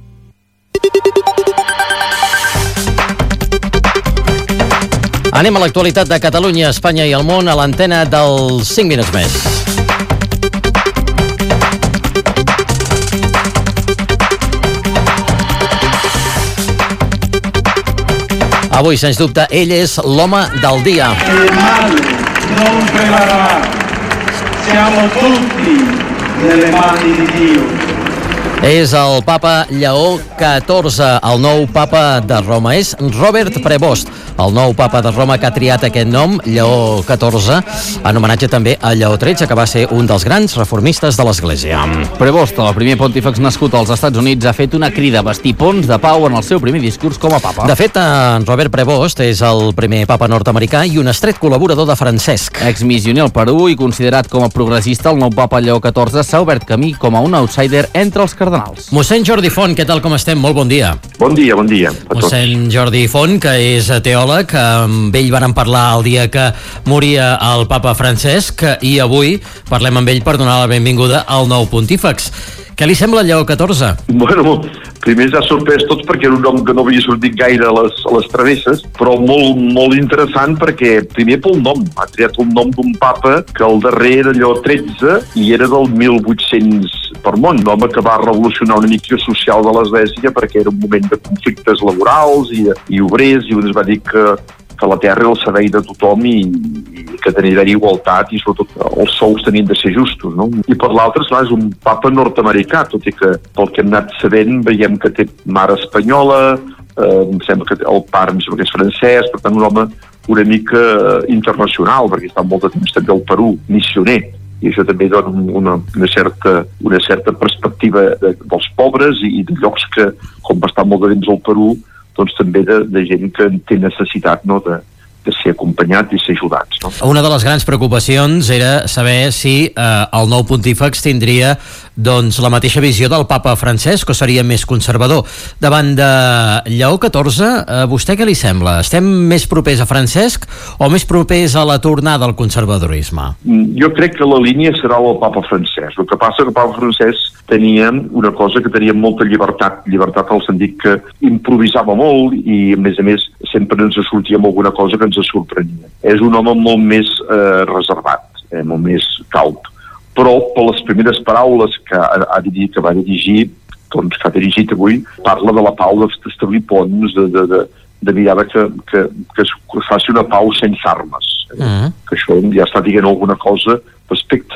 [SPEAKER 1] Anem a l'actualitat de Catalunya, Espanya i el món a l'antena dels cinc minuts més. Avui, sens dubte, ell és l'home del dia.
[SPEAKER 10] Il male non prevarrà. Siamo tutti nelle mani di Dio.
[SPEAKER 1] És el papa Lleó catorze, el nou papa de Roma. És Robert Prevost, el nou papa de Roma que ha triat aquest nom, Lleó catorze, en homenatge també a Lleó tretze, que va ser un dels grans reformistes de l'Església.
[SPEAKER 2] Prevost, el primer pontífex nascut als Estats Units, ha fet una crida a bastir ponts de pau en el seu primer discurs com a papa.
[SPEAKER 1] De fet, en Robert Prevost és el primer papa nord-americà i un estret col·laborador de Francesc.
[SPEAKER 2] Exmissioner al Perú i considerat com a progressista, el nou papa Lleó catorze s'ha obert camí com a un outsider entre els cardenals.
[SPEAKER 1] Mossèn Jordi Font, què tal, com estem? Molt bon dia.
[SPEAKER 23] Bon dia, bon dia a tots.
[SPEAKER 1] Mossèn Jordi Font, que és teòleg, amb ell vàrem parlar el dia que moria el papa Francesc, i avui parlem amb ell per donar la benvinguda al nou pontífex. Què li sembla Lleó catorze?
[SPEAKER 23] Bueno, primer ens ha sorprès tots perquè era un nom que no havia sortit gaire a les, a les travesses, però molt, molt interessant perquè, primer pel nom, ha triat un nom d'un papa que el darrer era Lleó tretze i era del mil vuit-cents per món, un home que va revolucionar una mica social de l'Església perquè era un moment de conflictes laborals i, i obrers, i on es va dir que que la terra era el servei de tothom i, i que tenia d'haver igualtat i sobretot els sous tenien de ser justos, no? I per l'altre, és un papa nord-americà, tot i que pel que hem anat sabent veiem que té mare espanyola, eh, em sembla que el pare em sembla que és francès, per tant un home una mica internacional, perquè està molt de temps també al Perú, missioner, i això també dona una, una, certa, una certa perspectiva de, dels pobres i, i de llocs que, com va estar molt de temps al Perú, doncs també de, de gent que té necessitat, no?, de, de ser acompanyat i ser ajudats, no?
[SPEAKER 1] Una de les grans preocupacions era saber si eh, el nou pontífex tindria doncs, la mateixa visió del papa Francesc o seria més conservador. Davant de Lleó catorze, a vostè què li sembla? Estem més propers a Francesc o més propers a la tornada al conservadorisme?
[SPEAKER 23] Jo crec que la línia serà el papa Francesc. El que passa que el papa Francesc tenia una cosa que tenia molta llibertat, llibertat al sentit que improvisava molt i, a més a més, sempre ens sortia amb alguna cosa que ens sorprenia. És un home molt més eh, reservat, eh, molt més caut. Però per les primeres paraules que ha, ha dirigit, que va dirigir, doncs que ha dirigit avui, parla de la pau, d'establir ponts, de, de, de, de mirar que, que, que es faci una pau sense armes. Eh? Uh-huh. Que això ja està dient alguna cosa respecte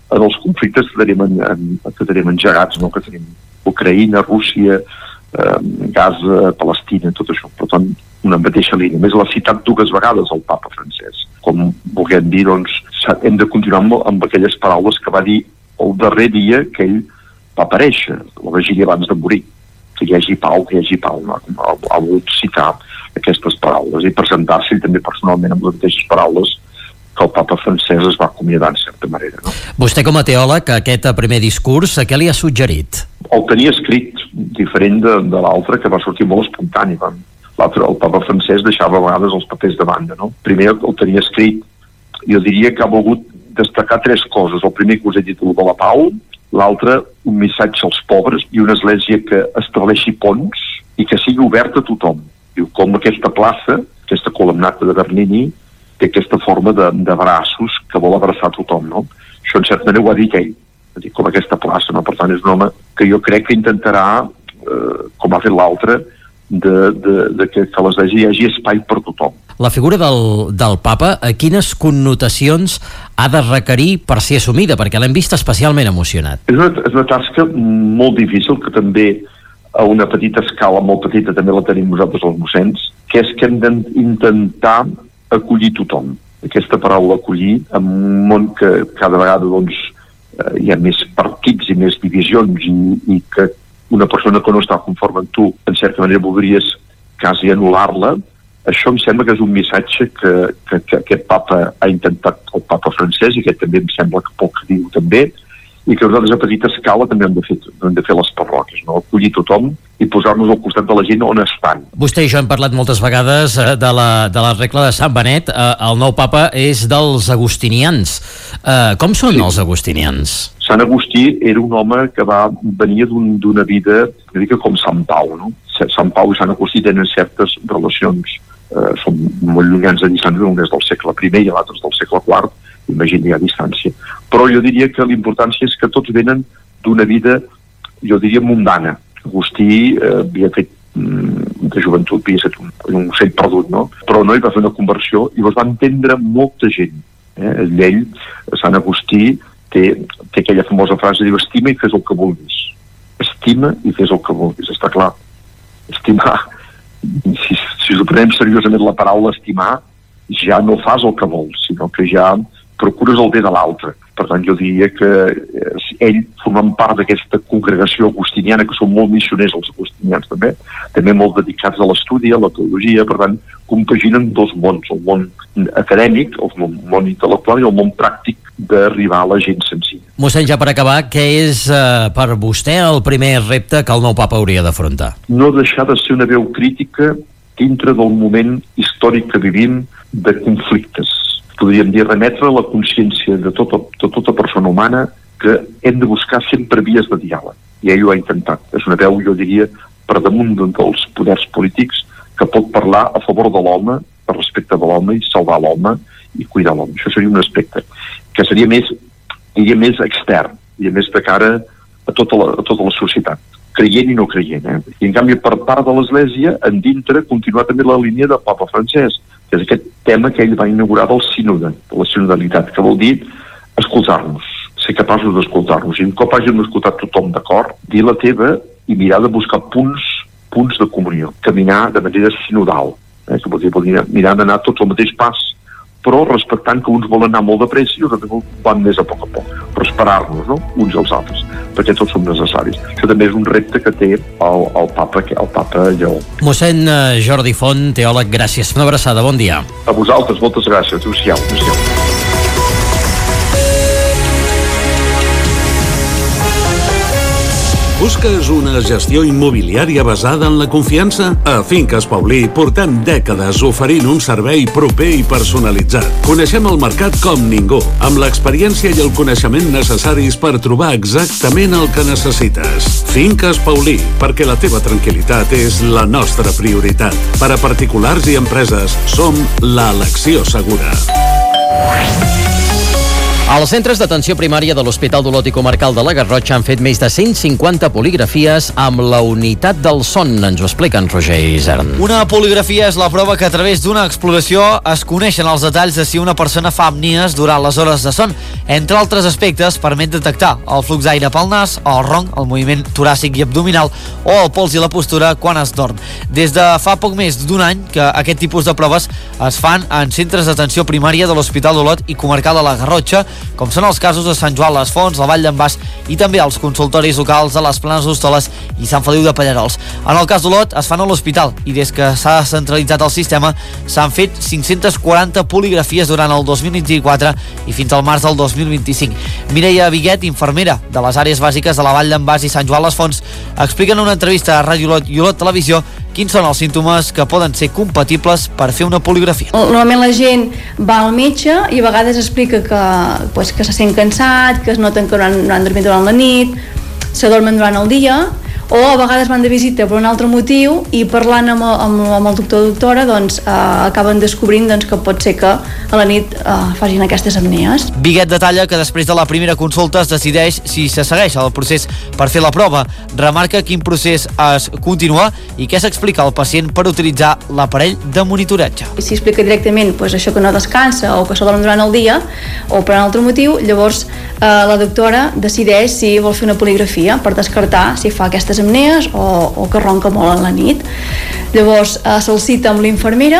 [SPEAKER 23] en els conflictes que tenim, en, en, que tenim engegats, no? Que tenim Ucraïna, Rússia, eh, Gaza, Palestina, tot això. Per tant, una mateixa línia. A més, l'ha citat dues vegades el papa francès. Com volguem dir, doncs, hem de continuar amb, amb aquelles paraules que va dir el darrer dia que ell va aparèixer, la vigília abans de morir. Que hi hagi pau, que hi hagi pau. No? Ha, ha volgut citar aquestes paraules i presentar-se també personalment amb les mateixes paraules que el papa francès es va acomiadar en certa manera. No?
[SPEAKER 1] Vostè com a teòleg, aquest primer discurs, què li ha suggerit?
[SPEAKER 23] El tenia escrit, diferent de, de l'altre, que va sortir molt espontani. L'altre, el papa francès, deixava a vegades els papers de banda. No? Primer el tenia escrit, jo diria que ha volgut destacar tres coses. El primer que us he dit, el de la pau, l'altre, un missatge als pobres i una església que estableixi ponts i que sigui oberta a tothom. Diu, com aquesta plaça, aquesta columnata de Bernini, té aquesta forma de, de braços que vol abraçar tothom, no? Això en certa manera ho ha dit ell, dir, com aquesta plaça, no? Per tant, és un home que jo crec que intentarà, eh, com ha fet l'altre, de, de, de que, que a l'església hi hagi espai per tothom.
[SPEAKER 1] La figura del, del papa, a quines connotacions ha de requerir per ser assumida? Perquè l'hem vist especialment emocionat.
[SPEAKER 23] És una, és una tasca molt difícil, que també a una petita escala, molt petita, també la tenim nosaltres els mossens, que és que hem d'intentar acollir tothom. Aquesta paraula acollir, en un món que cada vegada doncs, eh, hi ha més partits i més divisions i, i que una persona que no està conforme amb tu, en certa manera voldries quasi anul·lar-la, això em sembla que és un missatge que, que, que aquest papa ha intentat, el papa francès, i que també em sembla que poc diu també, i que nosaltres a petita escala també hem de fer, hem de fer les parròquies, no? Acollir tothom i posar-nos al costat de la gent on estan.
[SPEAKER 1] Vostè i jo hem parlat moltes vegades de la, de la regla de Sant Benet. El nou papa és dels agustinians. Com són sí. els agustinians?
[SPEAKER 23] Sant Agustí era un home que va venir d'un, d'una vida, una mica com Sant Pau, no? Sant Pau i Sant Agustí tenen certes relacions, eh, són molt llunyans de distància, un és del segle primer i l'altre és del segle quart, imagini a distància. Però jo diria que l'importància és que tots venen d'una vida, jo diria, mundana. Agustí eh, havia fet mm, de joventut, havia estat un, un ocell perdut, no? Però no, hi va fer una conversió i es va entendre molta gent. Eh? Ell, Sant Agustí, té, té aquella famosa frase, diu, estima i fes el que vulguis. Estima i fes el que vulguis, està clar. Estimar, si, si ho prenem seriosament la paraula estimar, ja no fas el que vols, sinó que ja procures el bé de l'altre. Per tant, jo diria que eh, ell, formant part d'aquesta congregació agustiniana, que són molt missioners els agustinians també, també molt dedicats a l'estudi, a la teologia, per tant, compaginen dos mons, el món acadèmic, el món, món intel·lectual i el món pràctic d'arribar a la gent senzilla.
[SPEAKER 1] Mossèn, ja per acabar, què és eh, per vostè el primer repte que el nou papa hauria d'afrontar?
[SPEAKER 23] No deixar de ser una veu crítica dintre del moment històric que vivim de conflictes. Podríem dir, remetre la consciència de tota, de tota persona humana que hem de buscar sempre vies de diàleg. I ell ho ha intentat. És una veu, jo diria, per damunt dels poders polítics que pot parlar a favor de l'home, per respecte de l'home i salvar l'home i cuidar l'home. Això seria un aspecte que seria més, diria, més extern, i més de cara a tota la, a tota la societat, creient i no creient. Eh? I en canvi, per part de l'Església, en dintre, continuar també la línia del papa francès, que és aquest tema que ell va inaugurar del sínode, de la sinodalitat, que vol dir escoltar-nos, ser capaços d'escoltar-nos. I un cop hàgim escoltat tothom d'acord, dir la teva i mirar de buscar punts, punts de comunió, caminar de manera sinodal, eh? que vol dir, vol dir mirar d'anar tots al mateix pas, però respectant que uns volen anar molt de pressa i els altres van més a poc a poc, però esperar-nos, no?, uns als altres, perquè tots som necessaris. Això també és un repte que té el, el papa, el papa Lleó.
[SPEAKER 1] Mossèn Jordi Font, teòleg, gràcies. Una abraçada, bon dia.
[SPEAKER 23] A vosaltres, moltes gràcies. Adéu-siau, adéu-siau.
[SPEAKER 14] Busques una gestió immobiliària basada en la confiança? A Finques Paulí portem dècades oferint un servei proper i personalitzat. Coneixem el mercat com ningú, amb l'experiència i el coneixement necessaris per trobar exactament el que necessites. Finques Paulí, perquè la teva tranquil·litat és la nostra prioritat. Per a particulars i empreses, som l'elecció segura.
[SPEAKER 1] Els centres d'atenció primària de l'Hospital d'Olot i Comarcal de la Garrotxa han fet més de cent cinquanta poligrafies amb la unitat del son. Ens ho expliquen Roger Isern.
[SPEAKER 19] Una poligrafia és la prova que a través d'una exploració es coneixen els detalls de si una persona fa apnies durant les hores de son. Entre altres aspectes, permet detectar el flux d'aire pel nas, el ronc, el moviment toràcic i abdominal o el pols i la postura quan es dorm. Des de fa poc més d'un any que aquest tipus de proves es fan en centres d'atenció primària de l'Hospital d'Olot i Comarcal de la Garrotxa, com són els casos de Sant Joan les Fonts, la Vall d'en Bas i també els consultoris locals de les Planes d'Hostoles i Sant Feliu de Pallarols. En el cas d'Olot es fan a l'hospital i des que s'ha centralitzat el sistema s'han fet cinc-centes quaranta poligrafies durant el dos mil vint-i-quatre i fins al març del dos mil vint-i-cinc. Mireia Viguet, infermera de les àrees bàsiques de la Vall d'en Bas i Sant Joan les Fonts, explica en una entrevista a Ràdio Olot i Olot Televisió quins són els símptomes que poden ser compatibles per fer una poligrafia.
[SPEAKER 7] Normalment la gent va al metge i a vegades explica que, pues, que se sent cansat, que es noten que no han, no han dormit durant la nit, s'adormen durant el dia, o a vegades van de visita per un altre motiu i parlant amb, amb, amb el doctor o doctora doncs, eh, acaben descobrint doncs, que pot ser que a la nit eh, facin aquestes apnees.
[SPEAKER 19] Viguet detalla que després de la primera consulta es decideix si se segueix el procés per fer la prova. Remarca quin procés es continua i què s'explica al pacient per utilitzar l'aparell de monitoratge.
[SPEAKER 7] Si explica directament pues, això que no descansa o que s'adorm durant el dia o per un altre motiu, llavors eh, la doctora decideix si vol fer una poligrafia per descartar si fa aquestes apnees o, o que ronca molt a la nit. Llavors eh, se'l cita amb l'infermera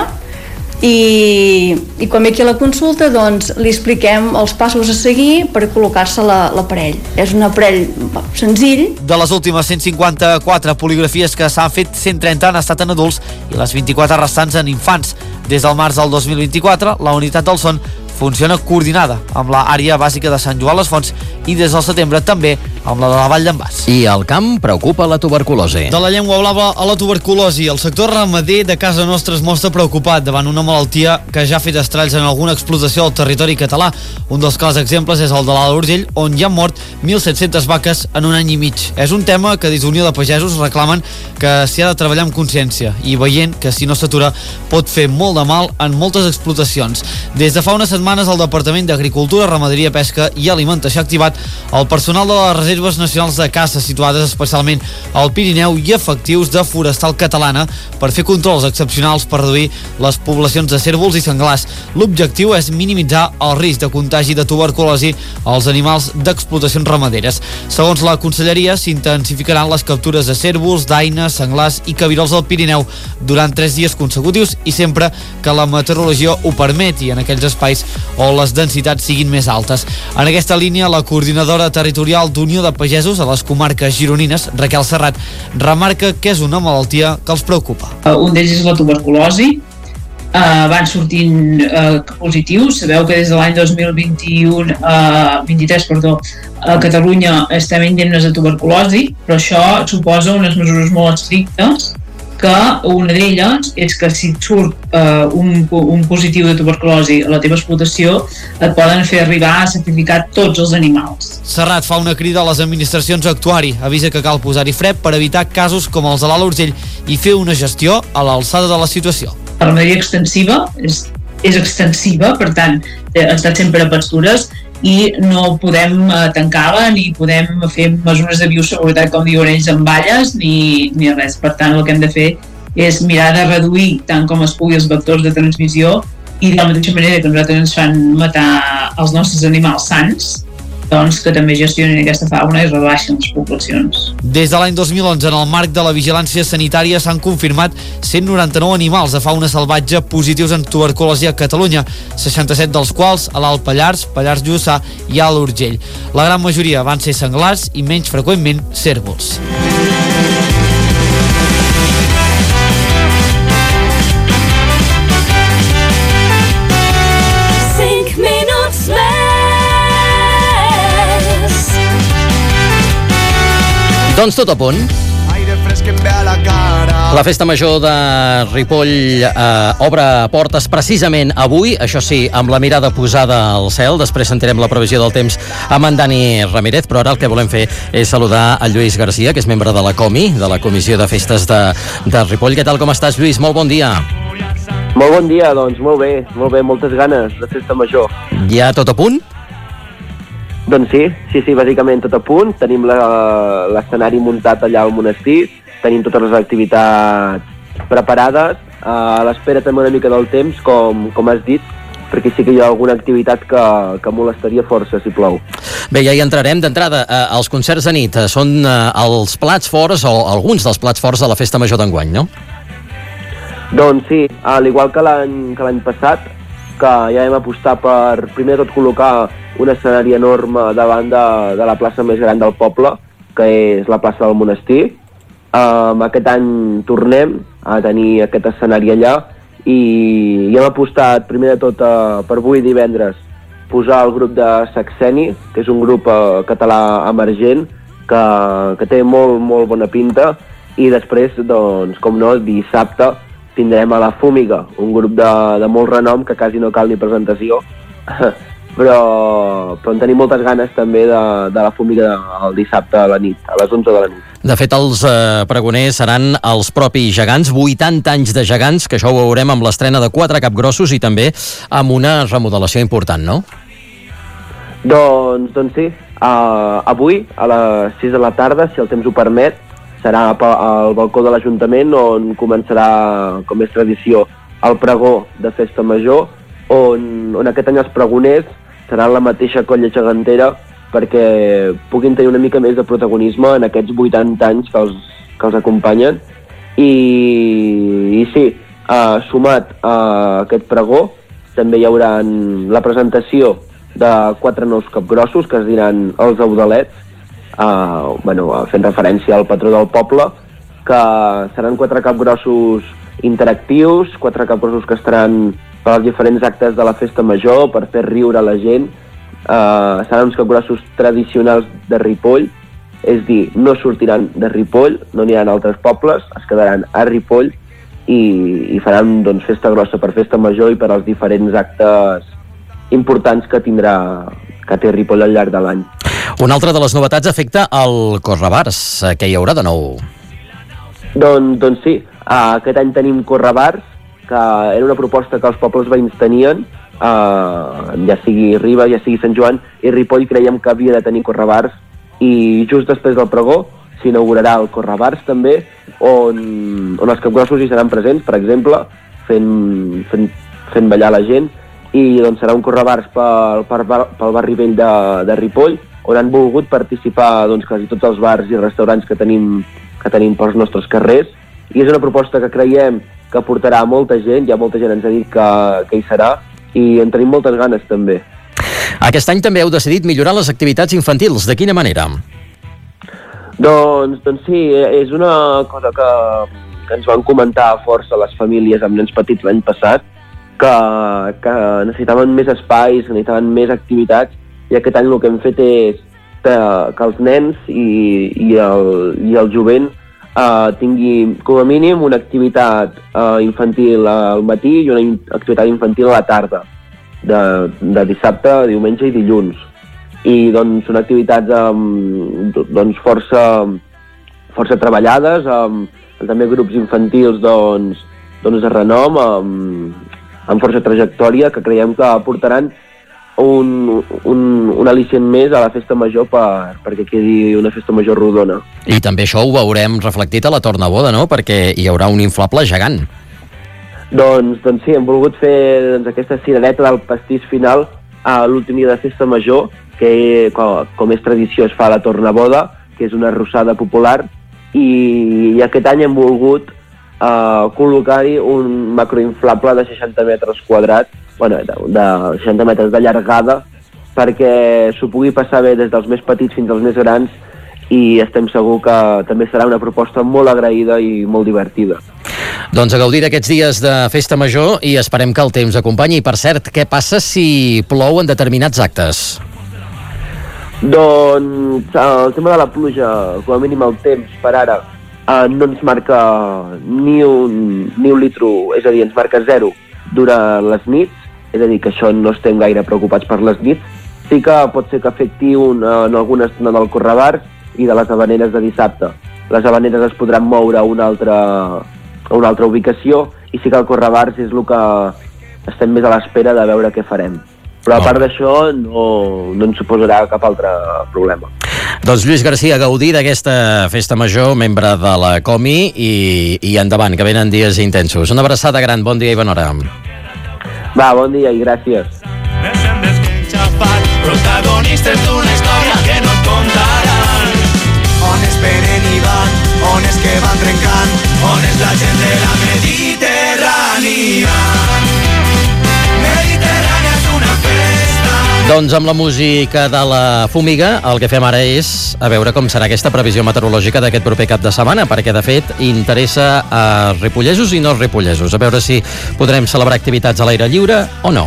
[SPEAKER 7] i, i quan ve aquí a la consulta doncs li expliquem els passos a seguir per col·locar-se l'aparell. És un aparell senzill.
[SPEAKER 19] De les últimes cent cinquanta-quatre poligrafies que s'han fet, cent trenta han estat en adults i les vint-i-quatre restants en infants. Des del març del dos mil vint-i-quatre, la unitat del son funciona coordinada amb l'àrea bàsica de Sant Joan les Fonts i des del setembre també amb la de la Vall d'en Bas.
[SPEAKER 1] I al camp preocupa la tuberculosi.
[SPEAKER 19] De la llengua blava a la tuberculosi, el sector ramader de casa nostra es mostra preocupat davant una malaltia que ja ha fet estralls en alguna explotació al territori català. Un dels clars exemples és el de l'Alt Urgell, on hi han mort mil set-centes vaques en un any i mig. És un tema que des d'Unió de Pagesos reclamen que s'hi ha de treballar amb consciència i veient que si no s'atura pot fer molt de mal en moltes explotacions. Des de fa unes setmanes el Departament d'Agricultura, Ramaderia, Pesca i Alimentació ha activat el personal de les reserves nacionals de caça situades especialment al Pirineu i efectius de Forestal Catalana per fer controls excepcionals per reduir les poblacions de cérvols i senglars. L'objectiu és minimitzar el risc de contagi de tuberculosi als animals d'explotacions ramaderes. Segons la Conselleria, s'intensificaran les captures de cérvols, daines, senglars i cabirols al Pirineu durant tres dies consecutius i sempre que la meteorologia ho permeti en aquells espais o les densitats siguin més altes. En aquesta línia, la coordinadora territorial d'Unió de Pagesos a les comarques gironines, Raquel Serrat, remarca que és una malaltia que els preocupa.
[SPEAKER 13] Un d'ells és la tuberculosi. Uh, van sortint uh, positius. Sabeu que des de l'any dos mil vint-i-u, uh, vint-i-tres, perdó, a Catalunya estem indemnes de tuberculosi, però això suposa unes mesures molt estrictes, que una d'elles és que si et surt uh, un, un positiu de tuberculosi a la teva explotació et poden fer arribar a sacrificar tots els animals.
[SPEAKER 19] Serrat fa una crida a les administracions a actuar-hi, avisa que cal posar-hi fre per evitar casos com els de l'Alt Urgell i fer una gestió a l'alçada de la situació.
[SPEAKER 13] La ramaderia extensiva és, és extensiva, per tant ha estat sempre a pastures i no podem uh, tancar-la ni podem fer mesures de bioseguretat, com diuen ells, amb valles ni, ni res. Per tant, el que hem de fer és mirar de reduir tant com es pugui els vectors de transmissió i de la mateixa manera que nosaltres ens fan matar els nostres animals sans, doncs que també gestionin aquesta fauna i rebaixen les poblacions.
[SPEAKER 19] Des de l'any dos mil onze, en el marc de la vigilància sanitària, s'han confirmat cent noranta-nou animals de fauna salvatge positius en tuberculosi a Catalunya, seixanta-set dels quals a l'Alt Pallars, Pallars Jussà i Alt Urgell. La gran majoria van ser senglars i menys freqüentment cérvols.
[SPEAKER 1] Doncs tot a punt. La festa major de Ripoll eh, obre portes precisament avui, això sí, amb la mirada posada al cel. Després sentirem la previsió del temps amb en Dani Ramírez, però ara el que volem fer és saludar a Lluís Garcia, que és membre de la COMI, de la Comissió de Festes de, de Ripoll. Què tal, com estàs, Lluís? Molt bon dia.
[SPEAKER 15] Molt bon dia, doncs molt bé, molt bé, moltes ganes de festa major.
[SPEAKER 1] Ja tot a punt?
[SPEAKER 8] Doncs sí, sí, sí, bàsicament tot a punt. Tenim la- l'escenari muntat allà al monestir, tenim totes les activitats preparades, a l'espera també una mica del temps, com, com has dit, perquè sí que hi ha alguna activitat que, que molestaria força si plou.
[SPEAKER 1] Bé, ja hi entrarem. D'entrada, eh, els concerts de nit eh, són eh, els plats forts o alguns dels plats forts de la Festa Major d'enguany, no?
[SPEAKER 8] Doncs sí, al igual que l'any que l'any passat, que ja vam apostar per, primer de tot, col·locar un escenari enorme davant de, de la plaça més gran del poble, que és la plaça del monestir. Um, aquest any tornem a tenir aquest escenari allà i, i hem apostat, primer de tot, uh, per avui divendres, posar el grup de Saxeni, que és un grup uh, català emergent, que, que té molt, molt bona pinta, i després, doncs, com no, dissabte tindrem a la Fúmiga, un grup de, de molt renom, que quasi no cal ni presentació, però, però en tenim moltes ganes també de, de la Fúmiga el dissabte a la nit, a les onze de la nit.
[SPEAKER 1] De fet, els eh, pregoners seran els propis gegants, vuitanta anys de gegants, que això ho veurem amb l'estrena de quatre capgrossos i també amb una remodelació important, no?
[SPEAKER 8] Doncs, doncs sí, uh, avui a les sis de la tarda, si el temps ho permet, serà al balcó de l'Ajuntament on començarà, com és tradició, el pregó de Festa Major, on, on aquest any els pregoners seran la mateixa colla gegantera perquè puguin tenir una mica més de protagonisme en aquests vuitanta anys que els, que els acompanyen. I, i sí, uh, sumat a aquest pregó, també hi haurà la presentació de quatre nous capgrossos que es diran els Audalets, Uh, bueno, fent referència al patró del poble, que seran quatre capgrossos interactius, quatre capgrossos que estaran per als diferents actes de la Festa Major, per fer riure la gent. Uh, seran uns capgrossos tradicionals de Ripoll, és dir, no sortiran de Ripoll, no aniran a altres pobles, es quedaran a Ripoll i, i faran, doncs, festa grossa per Festa Major i per als diferents actes importants que tindrà que té Ripoll al llarg de l'any.
[SPEAKER 1] Una altra de les novetats afecta el Correbars. Què hi haurà de nou?
[SPEAKER 8] Doncs, doncs sí, uh, aquest any tenim Correbars, que era una proposta que els pobles veïns tenien, uh, ja sigui Riba, ja sigui Sant Joan, i Ripoll creiem que havia de tenir Correbars, i just després del pregó s'inaugurarà el Correbars també, on, on els capgrossos hi seran presents, per exemple, fent, fent, fent ballar la gent, i doncs serà un Correbars pel, pel, pel barri vell de, de Ripoll, on han volgut participar doncs, quasi tots els bars i restaurants que tenim, que tenim pels nostres carrers, i és una proposta que creiem que portarà molta gent, ja molta gent ens ha dit que, que hi serà, i en tenim moltes ganes també.
[SPEAKER 1] Aquest any també heu decidit millorar les activitats infantils. De quina manera?
[SPEAKER 8] Doncs, doncs sí, és una cosa que, que ens van comentar força les famílies amb nens petits l'any passat, que, que necessitaven més espais, necessitaven més activitats, i aquest any el que hem fet és que, que els nens i, i, el, i el jovent eh, tingui com a mínim una activitat eh, infantil al matí i una activitat infantil a la tarda, de, de dissabte, diumenge i dilluns. I doncs són activitats eh, doncs, força, força treballades, amb també grups infantils doncs, doncs de renom, amb, amb força trajectòria, que creiem que aportaran un, un, un al·licient més a la Festa Major per, perquè quedi una Festa Major rodona.
[SPEAKER 1] I també això ho veurem reflectit a la tornaboda, no? Perquè hi haurà un inflable gegant.
[SPEAKER 8] Doncs, doncs sí, hem volgut fer doncs, aquesta cirereta del pastís final a l'últim dia de Festa Major, que com, com és tradició es fa a la tornaboda, que és una arrossada popular, i, i aquest any hem volgut uh, col·locar-hi un macroinflable de seixanta metres quadrats, bueno, de, de seixanta metres de llargada, perquè s'ho pugui passar bé des dels més petits fins als més grans, i estem segur que també serà una proposta molt agraïda i molt divertida.
[SPEAKER 1] Doncs a gaudir d'aquests dies de Festa Major i esperem que el temps acompanyi. I per cert, què passa si plou en determinats actes?
[SPEAKER 8] Doncs el tema de la pluja, com a mínim el temps per ara, eh, no ens marca ni un, ni un litro, és a dir, ens marca zero durant les nits, és a dir, que això no estem gaire preocupats per les nits. Sí que pot ser que afecti un, en alguna estona del Correbars i de les havaneres de dissabte. Les havaneres es podran moure a una altra, a una altra ubicació, i sí que el Correbars és el que estem més a l'espera de veure què farem. Però a part d'això no, no ens suposarà cap altre problema.
[SPEAKER 1] Doncs Lluís Garcia, gaudir d'aquesta festa major, membre de la Comi, i, i endavant, que venen dies intensos. Una abraçada gran, bon dia i bona hora.
[SPEAKER 8] Va, bon dia i gràcies.
[SPEAKER 15] Protagonistes d'una història que no et contaran. On es venen i van, on és que van trencant, on és la gent de la Mediterrània. Mediterrània és una festa.
[SPEAKER 1] Doncs amb la música de la Fumiga, el que fem ara és a veure com serà aquesta previsió meteorològica d'aquest proper cap de setmana, perquè de fet interessa a ripollesos i no ripollesos. A veure si podrem celebrar activitats a l'aire lliure o no.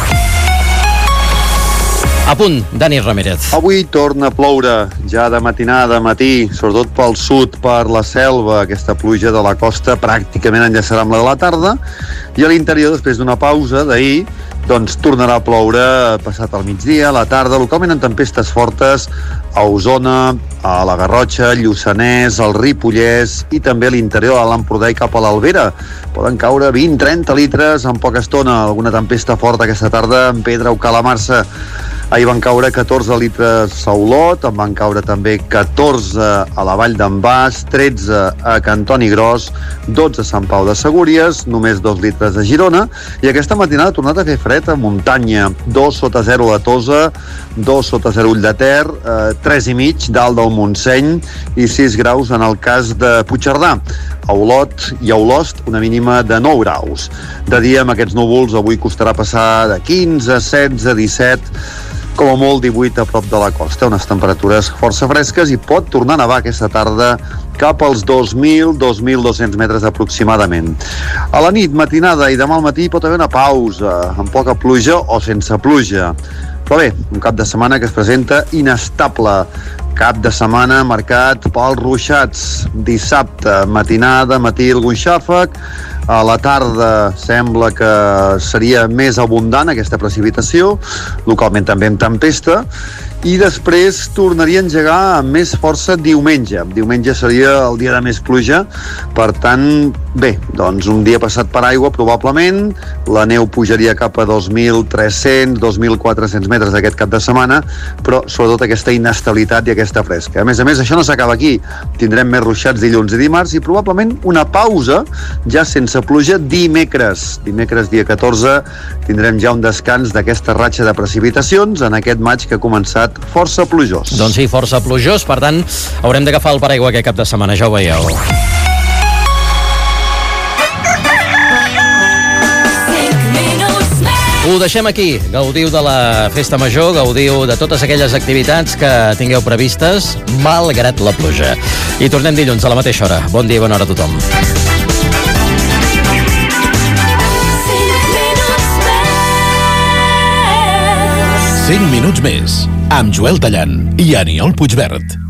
[SPEAKER 1] A punt, Dani Ramírez.
[SPEAKER 16] Avui torna a ploure, ja de matinada, de matí, sobretot pel sud, per la selva. Aquesta pluja de la costa pràcticament enllaçarà amb la de la tarda, i a l'interior, després d'una pausa d'ahir, doncs tornarà a ploure passat al migdia, a la tarda, localment en tempestes fortes a Osona, a la Garrotxa, Lluçanès, al Ripollès i també a l'interior de l'Empordà i cap a l'Albera. Poden caure vint a trenta litres en poca estona. Alguna tempesta forta aquesta tarda en Pedra o Calamarsa. Ahir van caure catorze litres a Olot, en van caure també catorze a la Vall d'en Bas, tretze a Cantoni Gros, dotze a Sant Pau de Segúries, només dos litres a Girona, i aquesta matinada ha tornat a fer fred a muntanya, dos sota zero a Tosa, dos sota zero Ull de Ter, eh, tres i mig dalt del Montseny i sis graus en el cas de Puigcerdà. A Olot i a Olost una mínima de nou graus. De dia amb aquests núvols avui costarà passar de quinze, setze, disset, com a molt divuit a prop de la costa, unes temperatures força fresques, i pot tornar a nevar aquesta tarda cap als dos mil a dos mil dos-cents metres aproximadament. A la nit, matinada i demà al matí pot haver una pausa, amb poca pluja o sense pluja. Però bé, un cap de setmana que es presenta inestable. Cap de setmana marcat pels ruixats. Dissabte, matinada, matí algun xàfec. A la tarda sembla que seria més abundant aquesta precipitació, localment també amb tempesta, i després tornaria a engegar amb més força diumenge. Diumenge seria el dia de més pluja, per tant, bé, doncs un dia passat per aigua probablement, la neu pujaria cap a dos mil tres-cents, dos mil quatre-cents metres d'aquest cap de setmana, però sobretot aquesta inestabilitat i aquesta fresca. A més a més, això no s'acaba aquí. Tindrem més ruixats dilluns i dimarts i probablement una pausa ja sense pluja dimecres. Dimecres, dia catorze, tindrem ja un descans d'aquesta ratxa de precipitacions en aquest maig que ha començat força plujós.
[SPEAKER 1] Doncs sí, força plujós, per tant, haurem d'agafar el paraigua aquest cap de setmana, ja ho veieu. Ho deixem aquí. Gaudiu de la festa major, gaudiu de totes aquelles activitats que tingueu previstes, malgrat la pluja. I tornem dilluns a la mateixa hora. Bon dia i bona hora a tothom.
[SPEAKER 4] cinc minuts més, amb Joel Tallant i Aniol Puigverd.